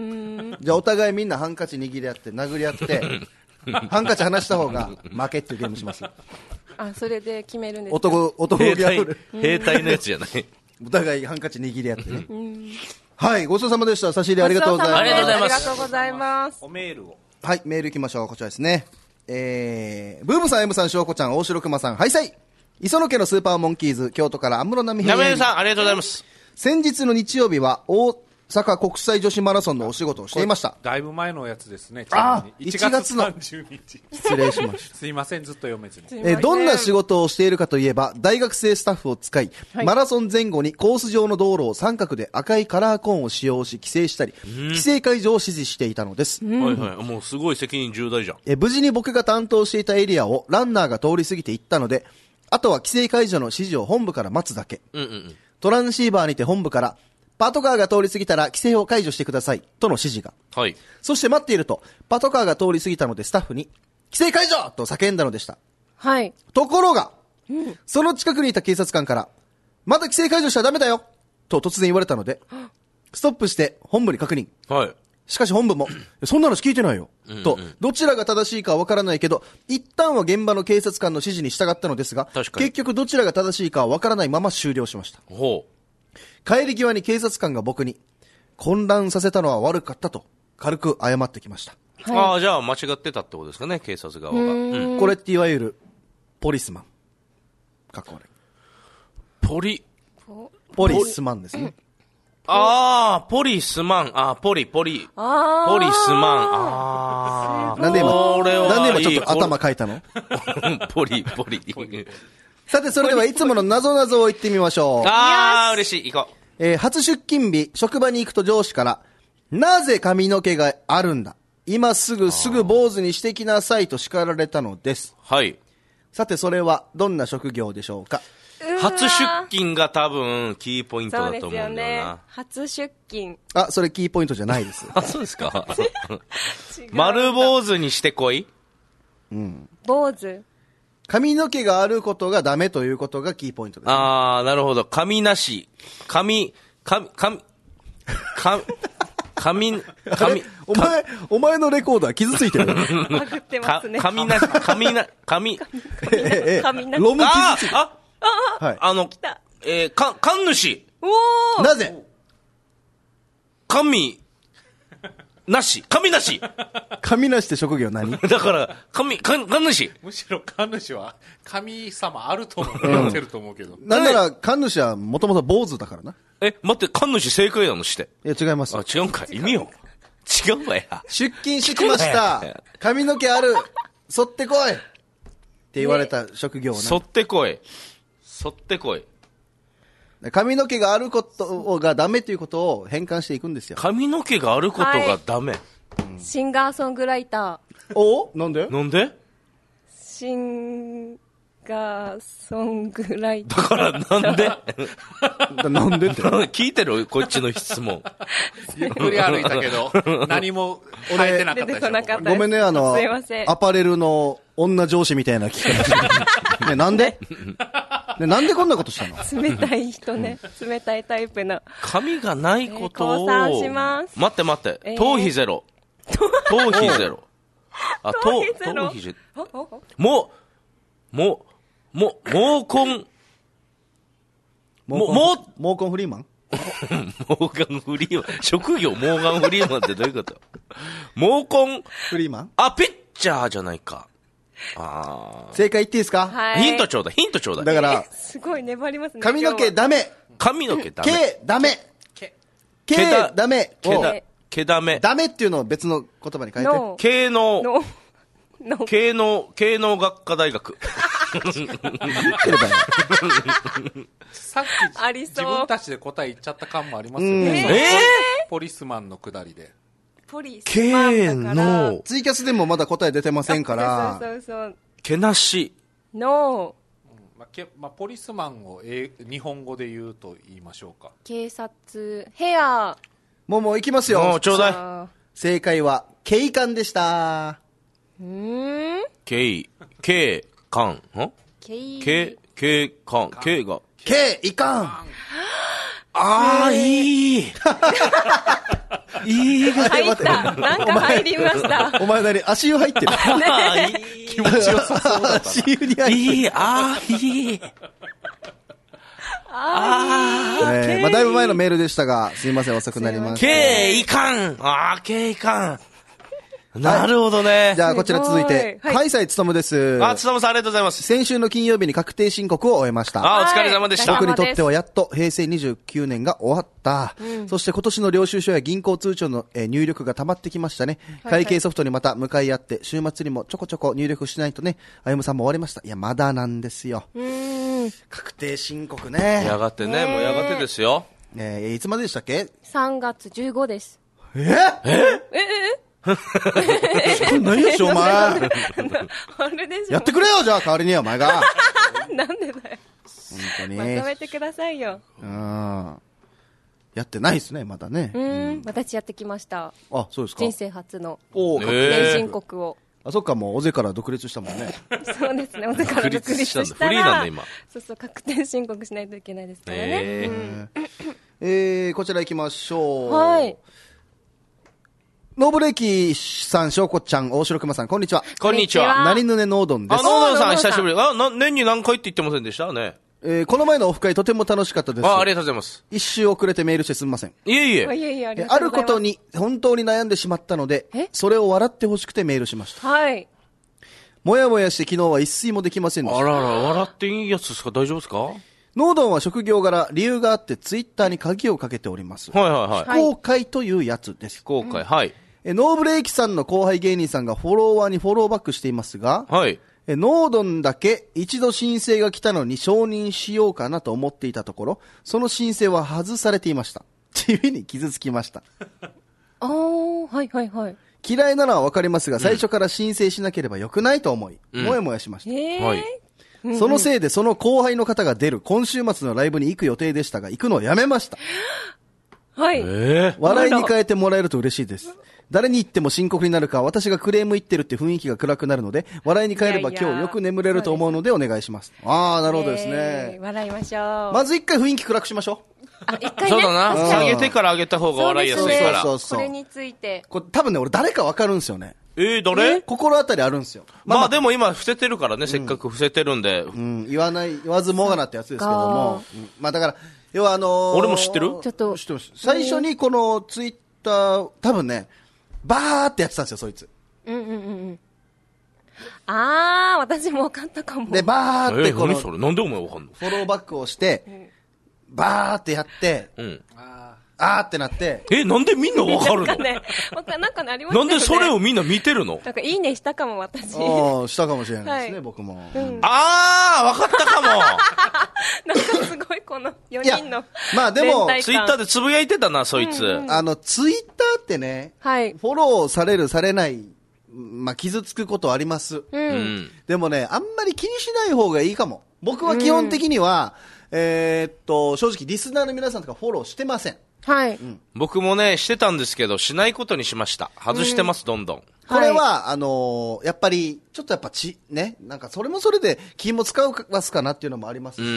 じゃあお互いみんなハンカチ握り合って、殴り合って、ハンカチ離した方が負けっていうゲームします。 あ、それで決めるんですか。 男、男兵隊、兵隊のやつじゃない。 お互いハンカチ握り合ってね。はい、ごちそうさまでした。差し入れありがとうございます。 ありがとうございます。 ありがとうございます。 おメールを。 はい、メール行きましょう。こちらですね。えー、ブームさん、エムさん、しょうこちゃん、大城熊さん、はいさい。磯野家のスーパーモンキーズ、京都から安室奈美平。なめさん、ありがとうございます。 先日の日曜日は、大阪国際女子マラソンのお仕事をしていました。 だいぶ前のやつですね。 ああ、いちがつのさんじゅうにち。 失礼しました。 すいません、ずっと読めずに。 えー、どんな仕事をしているかといえば、大学生スタッフを使い、はい、マラソン前後にコース上の道路を三角で赤いカラーコーンを使用し、規制したり、規制解除を指示していたのです。 はいはい。もうすごい責任重大じゃん。 えー、無事に僕が担当していたエリアをランナーが通り過ぎていったので、あとは規制解除の指示を本部から待つだけ。うんうんうん、トランシーバーにて本部から、パトカーが通り過ぎたら規制を解除してくださいとの指示が。 はい。 そして待っていると、パトカーが通り過ぎたのでスタッフに、規制解除と叫んだのでした。 はい。 ところが、うん、その近くにいた警察官から、まだ規制解除しちゃダメだよと突然言われたので、ストップして本部に確認。 はい。 しかし本部も、そんなの聞いてないよ。うんうん、と、どちらが正しいかはわからないけど、一旦は現場の警察官の指示に従ったのですが、結局どちらが正しいかはわからないまま終了しました。 ほう。 帰り際に警察官が僕に、混乱させたのは悪かったと、軽く謝ってきました。 はい、ああ、じゃあ間違ってたってことですかね、警察側が。 うん、これっていわゆる、ポリスマン。かっこ悪い。 ポリ、 ポリスマンですね。 ああ、ポリスマン。ああ、ポリ、ポリ。ポリスマン。ああ。 なんで今、なんで今ちょっと頭かいたのポリ、ポリ。 さて、それではいつもの謎々を言ってみましょう。 ああ、嬉しい。行こう。 えー、初出勤日、職場に行くと上司から、なぜ髪の毛があるんだ、今すぐすぐ坊主にしてきなさいと叱られたのです。 はい。 さて、それはどんな職業でしょうか。 初出勤が多分キーポイントだと思うんだよな。そうですよね。 初出勤。 あ、それキーポイントじゃないです。 あ、そうですか。丸坊主にしてこい。 うん。 坊主。 髪の毛があることがダメということがキーポイントです、ね。 あー、なるほど。髪なし。髪、髪、髪、髪、髪、髪、 お前、お前のレコーダー傷ついてる。 まくってますね。 髪なし、髪な、髪、 ええ、 髪なし。 ロム傷ついてる。 あ、あ、はい。あの、えー、か、神主。 おー。 なぜ神、なし。神なし。 神なしって職業何？ だから、神、神主。 むしろ神主は、神様あると思ってると思うけど。 なんなら、神主はもともと坊主だからな。 え、待って、神主正解なのして。 いや、違います。 あ、違うんかい。意味よ。違うわや。 出勤してきました。髪の毛ある。剃ってこい。って言われた職業な。 剃ってこい。剃ってこい。 髪の毛があることがダメということを変換していくんですよ。 髪の毛があることがダメ。はい、 シンガーソングライター。おなんでなんでシンガーソングライター。 だからなんでなんでって聞いてるこっちの質問。 ゆっくり歩いたけど、何も変えてなかったでしょ。 出てこなかったです。 ごめんね、あのすいません。 アパレルの女上司みたいな聞き方してる。ね、なんでね、なんでこんなことしたの？ 冷たい人ね。冷たいタイプの。 髪がないことを。 降参します。 待って待って。 えー頭皮ゼロ。頭皮ゼロ。あ、 頭皮ゼロ頭皮ゼロ。もう、もう、もう、毛根。も、も、 モーコンフリーマンモーガンフリーマン。職業モーガンフリーマンってどういうこと？毛根。 フリーマンあ、ピッチャーじゃないか。あ正解言っていいですか？ はい。 ヒントちょうだい、ヒントちょうだい。 だから、 すごい粘りますね。 髪の毛ダメ。 髪の毛ダメ。 毛ダメ。 毛。 毛ダメ。 毛だ、毛ダメ。 ダメっていうのを別の言葉に変えて。 ノー経能。 ノー。 経能、経能学科大学。 さっきありそう自分たちで答え言っちゃった感もありますよね。 えポリスマンのくだりで。 ポリス経マンだから。 能、 ツイキャスでもまだ答え出てませんから。 そうそうそう。 毛なし。 ノまあけまあ、ポリスマンを英日本語で言うと言いましょうか。 ー。警察。ヘア。 もうもう行きますもよう。ちょうだい。 あ正解は、警官でした。 ーうーん。 経、経、官。ん警経、経、官。経が。 警いかん。 ああ、いい。いいが。 入った。なんか入りました。 お前なり、足湯入ってる。 ああ、いい。 気持ちよさそうだった。足湯に入ってる。 いい、ああ、いい。ああ、 えーまあ、だいぶ前のメールでしたが、すいません、遅くなりました。 経いかん。ああ、経いかん。なるほどね。 じゃあ、こちら続いて、 はいハイサイつとむです。 あ、つともさんありがとうございます。 先週の金曜日に確定申告を終えました。 あ、お疲れ様でした。 僕にとってはやっと平成にじゅうきゅうねんが終わった。そして今年の領収書や銀行通帳のえー入力が溜まってきましたね。会計ソフトにまた向かい合って、週末にもちょこちょこ入力しないとね、あゆむさんも終わりました。いや、まだなんですよ。 うーん。 確定申告ね。 やがてね、もうやがてですよ。 えーいつまででしたっけ？ さんがつじゅうごです。 ええそんなんでしょ、お前。 あれでしょ。 やってくれよ、じゃあ、代わりには、お前が。 なんでだよ。 本当に。 まとめてくださいよ。 うん。やってないですね、まだね。 うーん。私やってきました。 あ、そうですか。 人生初のおーえー確定申告を。 あ、そっか、もう、尾瀬から独立したもんね。 そうですね。お手から独立したら。 独立したんだフリーなんだ今そうそう、確定申告しないといけないですからね。 えーうんえー、こちら行きましょう。 はい。 ノーブレーキさん、しょうこちゃん、大城熊さん、こんにちは。 こんにちは。 あ何ぬねノードンであ、 す。 ノードンさん、 ノードンさん久しぶり。あ、な、年に何回って言ってませんでしたね。 えー、この前のオフ会とても楽しかったです。 あ、ありがとうございます。 一周遅れてメールしてすみません。 いえいえ。 いやいや、ありえがとうございます。 あること。に本当に悩んでしまったのでえ、 それを笑ってほしくてメールしました。 はい。 もやもやして昨日は一睡もできませんでした。 あらら、笑っていいやつですか？大丈夫ですか？はいノードンは職業柄理由があってツイッターに鍵をかけております。 はいはい。 はい公開というやつです。 公開、はい。 えノーブレーキさんの後輩芸人さんがフォロワーにフォローバックしていますが、 はい。 えノードンだけ一度申請が来たのに承認しようかなと思っていたところ、その申請は外されていました。地味に傷つきました。 あー、はいはいはい。 嫌いなのはわかりますが、最初から申請しなければよくないと思い、 うんもやもやしました。 えー。 はいそのせいでその後輩の方が出る今週末のライブに行く予定でしたが、行くのをやめました。 はい。 ええ。 笑いに変えてもらえると嬉しいです。誰に言っても深刻になるか、私がクレーム言ってるって雰囲気が暗くなるので、笑いに変えればいやいや今日よく眠れると思うのでお願いします。ああ、なるほどですえーね。 笑いましょう。 まず一回雰囲気暗くしましょあ、一回ね。 そうだな。 確かに下げてから上げた方が笑いやすいから。 そうそうそうこれについて。 う。これ多分ね、俺誰かわかるんですよね。 えー、誰？ 心当たりあるんですよ。 まあでも今伏せてるからね、せっかく伏せてるんで。 うん、言わない、言わずもがなってやつですけども。うんまあだから、要はあのー、 俺も知ってるちょっと知ってます。最初にこのツイッター、多分ね、バーってやってたんですよ、そいつ。 うんうんうんうん。あー、私も分かったかも。 で、バえー、 ーってこの、フ何それ？なんでお前わかんの？ ォローバックをして、バーってやって、 うん。 あーってなって、 え、なんでみんなわかるの？ なんかね、わかなんかなりましたよね。 なんでそれをみんな見てるの？ なんかいいねしたかも、私。 ああ、したかもしれないですね、 はい僕も。 うん。 あー、わかったかも。 なんかすごいこのよにんの。 まあでも、 ツイッターでつぶやいてたな、そいつ。 うんうんあの、ツイッターってね、 はい。 フォローされる、されないまあ、傷つくことあります。 うん。 でもね、あんまり気にしない方がいいかも。僕は基本的には、うん、えー、っと、正直リスナーの皆さんとかフォローしてません。 はい。 うん、 僕もね、してたんですけど、しないことにしました。外してます、うん、どんどん。 これは、はい、あのー、やっぱり、ちょっとやっぱち、ね、なんかそれもそれで気も使うますかなっていうのもありますし、うん、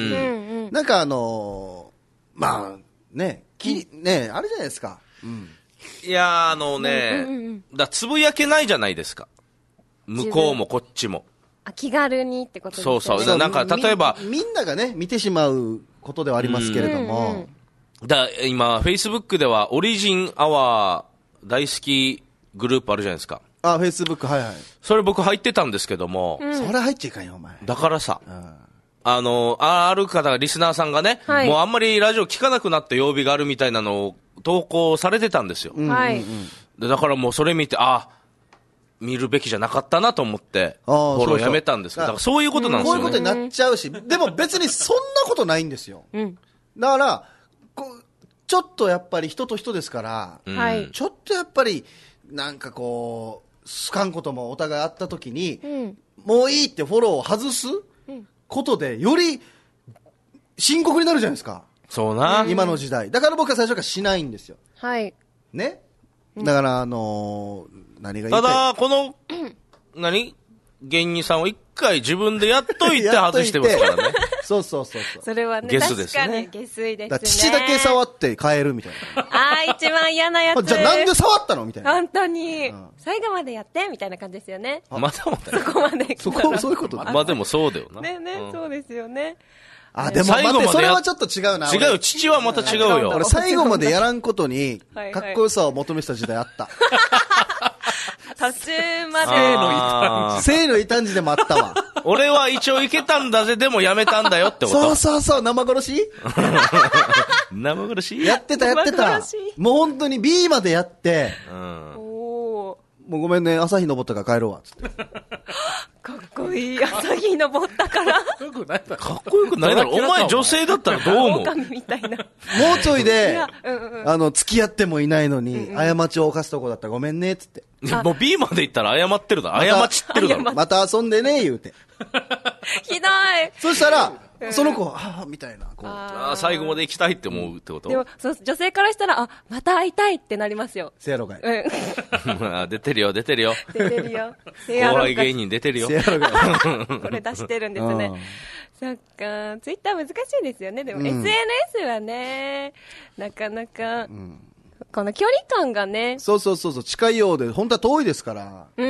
なんかあのー、まあ、ね、き、ね、あれじゃないですか。うん、 いや、あのね、うんうんうん、だつぶやけないじゃないですか。向こうもこっちも。 あ、気軽にってことですね。 そうそう。なんか、例えばみ。みんながね、見てしまうことではありますけれども。うんうんうん、だ今、Facebook では、オリジンアワー大好きグループあるじゃないですか。 あ、Facebook、はいはい。 それ僕入ってたんですけども。 うん、それ入っちゃいかんよ、お前。 だからさ。 うん、 あの、ある方が、リスナーさんがね、はい、もうあんまりラジオ聞かなくなって曜日があるみたいなのを投稿されてたんですよ。 はい。 でだからもうそれ見て、あ、見るべきじゃなかったなと思って、フォローやめたんですけど、だからそういうことなんですよね。 こういうことになっちゃうし、でも別にそんなことないんですよ。うん、だから、こう、ちょっとやっぱり人と人ですから、 うん、 ちょっとやっぱり、なんかこう、好かんこともお互いあったときに、うん、もういいってフォローを外すことで、より深刻になるじゃないですか。 そうな。 今の時代。だから僕は最初からしないんですよ。 はい。 ね。だから、あのー、何が言いたい？ ただ、この、何芸人さんを一回自分でやっといて外してますからね。 そうそうそうそう。 それはね、 ゲスですね。 確かに下水ですね。 だ父だけ触って変えるみたいな。 ああ、一番嫌なやつ。 じゃあなんで触ったのみたいな。 本当に、うん。最後までやってみたいな感じですよね。 まだまだ。 そこまで。 そこ、そういうことまあでもそうだよな。 ねね、うん、そうですよね。 あ、でも待って、それはちょっと違うな。 違う、父はまた違うよ。 俺最後までやらんことに、かっこよさを求めてた時代あった。 途中まで。 性の異端児。性の異端児でもあったわ。 俺は一応いけたんだぜ、でもやめたんだよってこと。 そうそうそう、生殺し生殺しやってた、やってた。もう本当に B までやって、 うん、 もうごめんね、朝日登ったから帰ろうわ、つって。 かっこいい、朝日登ったから。かっこよくないだろ。お前女性だったらどう思う？ 狼みたいな。もうちょいで、うんうん、あの、付き合ってもいないのに、うんうん、過ちを犯すとこだったらごめんね、つって。 もう B まで行ったら謝ってるだろ。謝ちってるだろ。 また遊んでね、言うて。 ひどい。 そしたら、その子は、ああ、みたいな。こうあ最後まで行きたいって思うってこと？ でも、そう女性からしたら、あ、また会いたいってなりますよ。 せやろがい。 うん。出てるよ、出てるよ。 出てるよ。 後輩芸人出てるよ。 せやろがい。 これ出してるんですね。そっか、ツイッター難しいですよね。でも、うん、エスエヌエス はね、なかなか、うん、この距離感がね。 そうそうそうそう、近いようで、本当は遠いですから。 うん。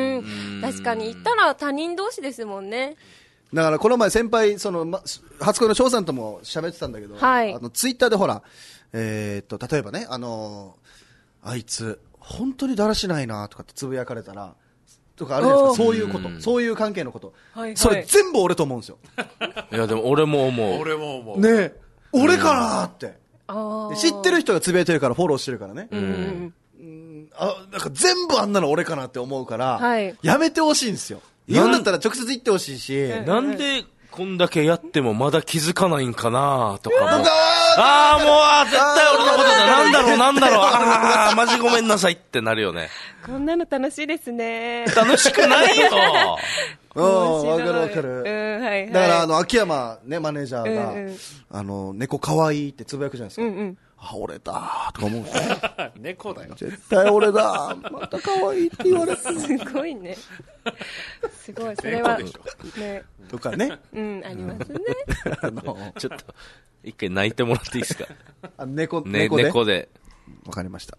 確かに、行ったら他人同士ですもんね。 だからこの前先輩、その、ま、初恋の翔さんとも喋ってたんだけど、 はい、 あの、ツイッターでほら、えー、っと、例えばね、あのー、あいつ、本当にだらしないなとかってつぶやかれたら、とかあるじゃないですか、そういうこと、そういう関係のこと。はいはい、それ全部俺と思うんですよ。 いや、でも俺も思う。 俺も思う。 ねえ、俺かなーって。うん、知ってる人がつぶやいてるからフォローしてるからね。 うんうん、あ、なんか全部あんなの俺かなって思うから、 はい、 やめてほしいんですよ。言うんだったら直接言ってほしいし。 なんでこんだけやってもまだ気づかないんかなとかも。ああ、もう、絶対俺のことだ。なんだろう、なんだろう。ああ、マジごめんなさいってなるよね。 こんなの楽しいですね。 楽しくないよ。 うん、わかるわかる。 うん、はいはい。 だから、あの、秋山ね、マネージャーが、うんうん、あの、猫可愛いってつぶやくじゃないですか。 うんうん、 あ、俺だーとか思うんですね。 猫だよ。 絶対俺だー。また可愛いって言われて。 すごいね。すごい、それは。ね。 とかね。 うん、ありますね。 あの、ちょっと、一回泣いてもらっていいですか？ あ、猫、 ね、 猫で。 猫で。 わかりました。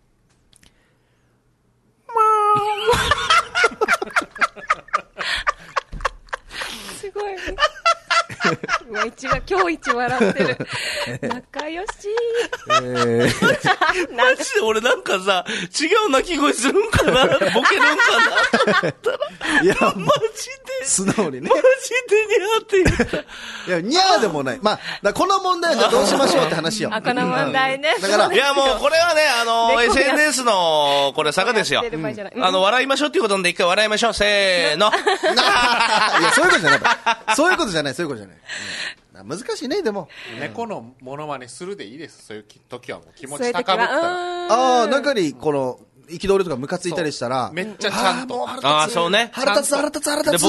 すごい。今一番、今日一笑ってる。仲良し。 えー、 マジで俺なんかさ、違う泣き声するんかなボケるんかなと思ったら。いや、マジで。 素直にね。 マジでニャーって言った。 いや、ニャーでもない。まあ、だこの問題はじゃあどうしましょうって話よ。 あ、この問題ね。 だから、 いやもうこれはね、あの、エスエヌエス の、これ坂ですよ。あの、笑いましょうっていうことで一回笑いましょう。せーの。 いや、そういうことじゃない。そういうことじゃない、そういうことじゃない。うん、難しいね、でも。 猫のモノマネするでいいです。そういう時はもう気持ち高ぶったら。 ああ、中に、この、 憤りとかムカついたりしたらめっちゃちゃんとああそうね腹立つ腹立つ腹立つ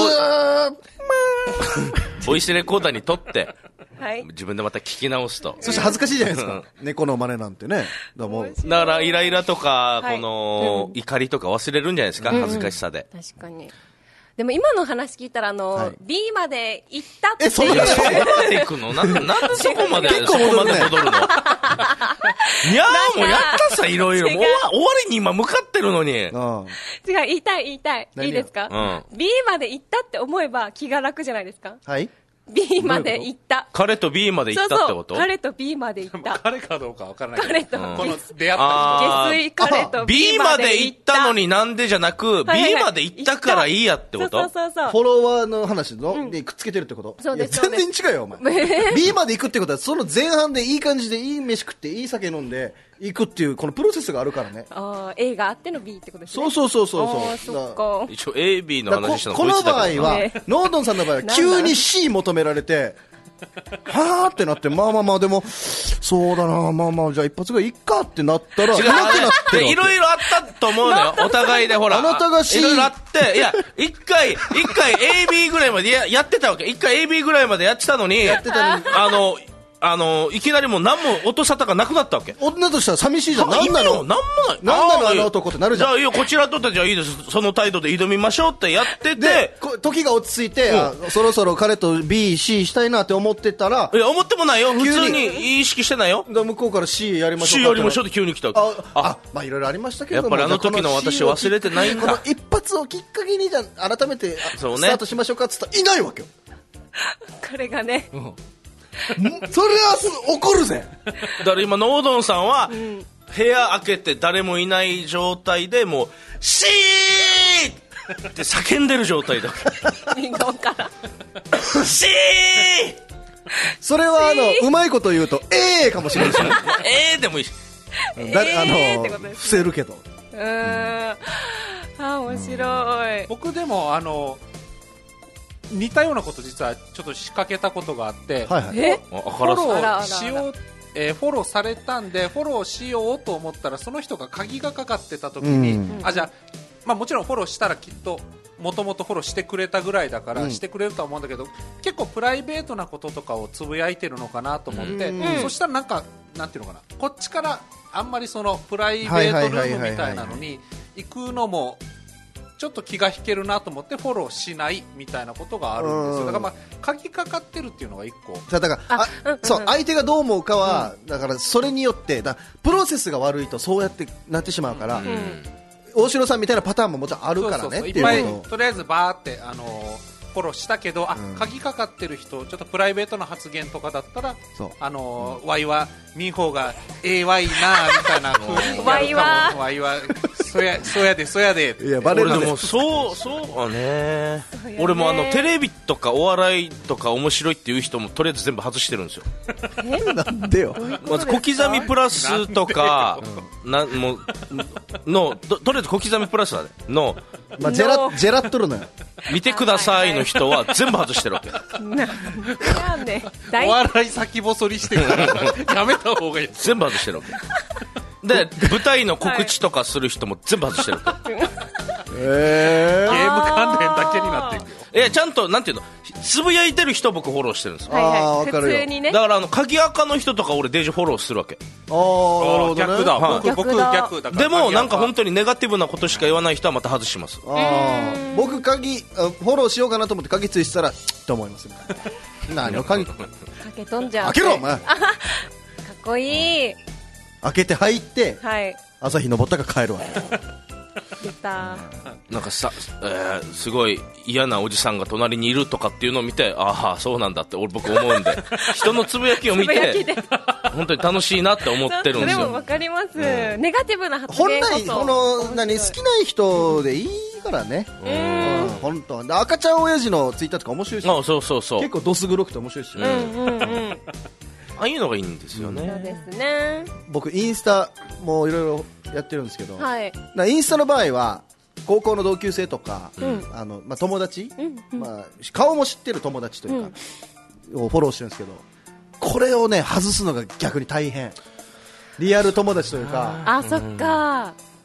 ボイスレコーダーに撮ってはい、 自分でまた聞き直すと。 そして恥ずかしいじゃないですか。猫の真似なんてね。だから、 だからイライラとか、この、うん、怒りとか忘れるんじゃないですか、うん、恥ずかしさで。 確かに。でも今の話聞いたら、あの、はい、B まで行ったっていう。 え、そんなそこまで行くのなんで、なんでそこまで、 結構戻るね、 そこまで戻るのいやーもうやったさ、いろいろ。もう終わりに今向かってるのに。違う、 言いたい言いたい。いいですか、うん、?B まで行ったって思えば気が楽じゃないですかはい。B まで行った。 彼と B まで行ったってこと？ そうそう、彼と B まで行った。 彼かどうかわからないけど。 彼と、 うん、この出会った人。下水彼と B まで行った。 B まで行ったのになんでじゃなく、はいはいはい、B まで行ったからいいやってこと？ そうそうそう。 フォロワーの話の、うん、にくっつけてるってこと？ そうです。 全然違うよ、お前。B まで行くってことは、その前半でいい感じでいい飯食っていい酒飲んで、行くっていうこのプロセスがあるからね。 ああ、A があっての B ってことですね。 そうそうそうそうそう。 あそっか。 一応 A、B の話したのこの場合は、ノードンさんの場合は急に C 求められて、はーってなって、まあまあまあでも、そうだな、まあまあじゃあ一発ぐらいいっかってなったら、 違う、いろいろあったと思うのよ。お互いでほら。 あなたが C。 いろいろあって、いや、一回、一回 A、B ぐらいまでや、やってたわけ。一回 A、B ぐらいまでやってたのに、やってたのに、あの、あの、いきなりもう何も音沙汰がなくなったわけ。 女としたら寂しいじゃん。何なの？ 何もない。 何なのあの男ってなるじゃん。 じゃあいいよ、こちらとってじゃあいいです。その態度で挑みましょうってやってて。 時が落ち着いて、うん、そろそろ彼と B、C したいなって思ってたら。 いや、思ってもないよ。普通に意識してないよ。 向こうから C やりましょう。 C やりましょうって急に来たわけ。 あ、あ、まあいろいろありましたけども。 やっぱりあの時の私忘れてないんだ。 この一発をきっかけにじゃあ改めて、そうね、スタートしましょうかって言ったらいないわけよ。 これがね。 うんそれは怒るぜ。 だから今ノードンさんは、うん、部屋開けて誰もいない状態でもうシーって叫んでる状態だ。 リンゴからシーそれはあのうまいこと言うとえーかもしれないですね。 えーでもいいし、 だあの伏せるけど。 うーん、あ面白い。 僕でもあの似たようなこと実はちょっと仕掛けたことがあって、はいはい、えフォローしよう、えー、フォローされたんでフォローしようと思ったらその人が鍵がかかってた時に、うん、あじゃあ、まあ、もちろんフォローしたらきっともともとフォローしてくれたぐらいだからしてくれるとは思うんだけど、うん、結構プライベートなこととかをつぶやいてるのかなと思って、うん、そしたらなんかなんていうのかな、こっちからあんまりそのプライベートルームみたいなのに行くのもちょっと気が引けるなと思ってフォローしないみたいなことがあるんですよ。だからまあ鍵かかってるっていうのが一個。 だからああ、そう、相手がどう思うかは、うん、だからそれによってだプロセスが悪いとそうやってなってしまうから、うん、大城さんみたいなパターンももちろんあるからね。そうそうそう、っていうこといっぱいとりあえずバーってあのーフォローしたけど、あ、うん、鍵かかってる人ちょっとプライベートな発言とかだったらあのーうん、ワイは見ん方がええわいなみたいな風にワイはワイはそやそやでそやでいやバレる俺でもそうそうね俺もあのテレビとかお笑いとか面白いっていう人もとりあえず全部外してるんですよ。 えなんでよ。 まず小刻みプラスとかなもうの と, とりあえず小刻みプラスだねの、 まあ、ジェラジェラっとるのよ。 見てくださいの人は全部外してるわけ。 なんでお笑い先細りしてるからやめた方がいい。 全部外してるわけで舞台の告知とかする人も全部外してるわけ、はいえー、 ゲーム関連だけになっていくよ。 えちゃんとなんていうのつぶやいてる人僕フォローしてるんですよ。 はいはい、 あ分かるよ。 普通にね。 だからあの鍵垢の人とか俺デージフォローするわけ。 ああ逆だ、はい、僕, 僕逆だから。 でもなんか本当にネガティブなことしか言わない人はまた外します。 あ僕鍵フォローしようかなと思って鍵ついてたらと思います何を鍵かけとんじゃん。 開けろお前。 かっこいい。 開けて入って、 はい、 朝日登ったから帰るわ。 出た。 なんかさ、えー、すごい嫌なおじさんが隣にいるとかっていうのを見て、ああそうなんだって俺僕思うんで人のつぶやきを見て本当に楽しいなって思ってるんですよ。 でも分かります、うん、ネガティブな発本言こそ来この何好きな人でいいからね。うん、うん、本当赤ちゃん親父のツイッターとか面白いし、 あそうそうそう結構ドス黒くて面白いし、 うんうんうん、 ああいうのがいいんですよね。 そうですね。 僕インスタもいろいろやってるんですけど、 はい、 インスタの場合は高校の同級生とか、うん、あのまあ、友達、うんうんまあ、顔も知ってる友達というか、うん、をフォローしてるんですけど、これをね外すのが逆に大変。リアル友達というか。 あそっか。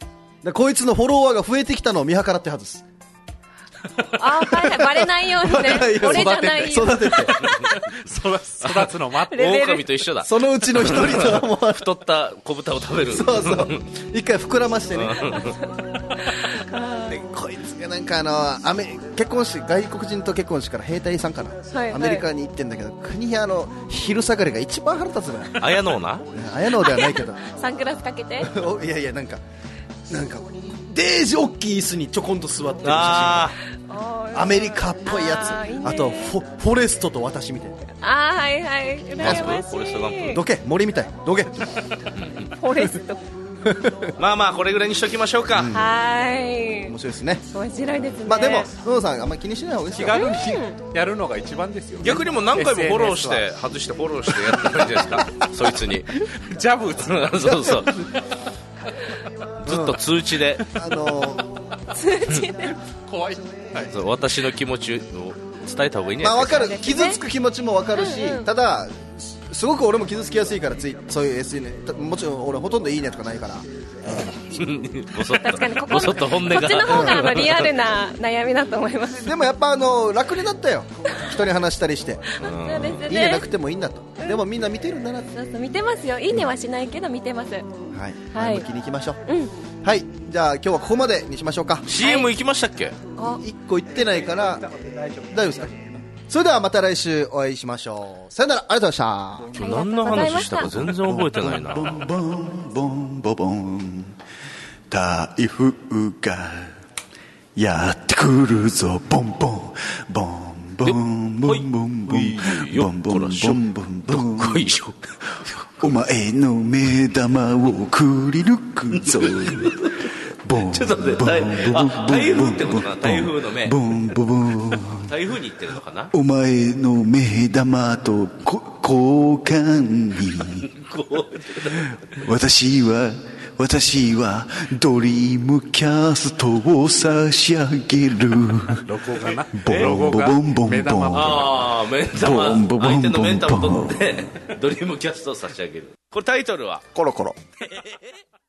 でこいつのフォロワーが増えてきたのを見計らって外す。 あー、はいはい、バレないようにね。俺じゃないよ。 育てて。 育つの待って。 狼と一緒だ。 そのうちの一人とはもう。 太った小豚を食べる。 そうそう。一回膨らましてね。でこいつがなんかあの、アメ、結婚し、外国人と結婚しから兵隊さんかな。はいはい、アメリカに行ってんだけど、国屋の昼下がりが一番腹立つのよ。 綾野な綾野ではないけど。 サングラスかけていやいや、なんか、なんか、デージ大きい椅子にちょこんと座ってる写真がアメリカっぽいやつ。 あ, いい、ね、あとフ ォ, フォレストと私みたいな。 あー、はいはい、羨ましい。 フォレストガンプどけ、森みたい、どけ。フォレストまあまあこれぐらいにしときましょうか、うん、 はい面白いですね。 面白いですね。 まあでもノノさんあんまり気にしない方がいいですよ。 気軽にやるのが一番ですよ。 逆にも何回もフォローして外してフォローしてやったらいいんじゃないですかそいつにジャブ打つそうそうずっと通知で、 うん、あのー、 通知で怖い、 はい、そう私の気持ちを伝えた方がいいんじゃないですか。 まあ分かる、傷つく気持ちも分かるし、うんうん、ただすごく俺も傷つきやすいからついそういう エスエヌエス もちろん俺ほとんどいいねとかないからボソッと確かにここボソッと本音がこっちの方があのリアルな悩みだと思いますでもやっぱあの楽になったよ人に話したりしてそうですね、 いいねなくてもいいんだと、うん、でもみんな見てるんだなって。 そうそう見てますよ。いいねはしないけど見てます、うん、 はい、はい、前向きに行きましょう、 うん、 はい。じゃあ今日はここまでにしましょうか。 シーエム 行きましたっけ。 いっこ行ってないから大丈夫ですか。それではまた来週お会いしましょう。さよなら、ありがとうございました。今日何の話したか全然覚えてないな。 ボンボンボンボンボン台風がやってくるぞ。ボンボンボンボンボンボンボンボンボンボンボンボンボンお前の目玉をくり抜くぞ。ボンちょっと待って、あ、台風ってことかな。台風の目。 ボンボンボン台風に行ってるのかな。 お前の目玉とこ交換に私は私はドリームキャストを差し上げる。 ロゴがな、 ボンボンボンボンボン。 ああ、目玉、相手の目玉を取ってドリームキャストを差し上げる。これタイトルはコロコロ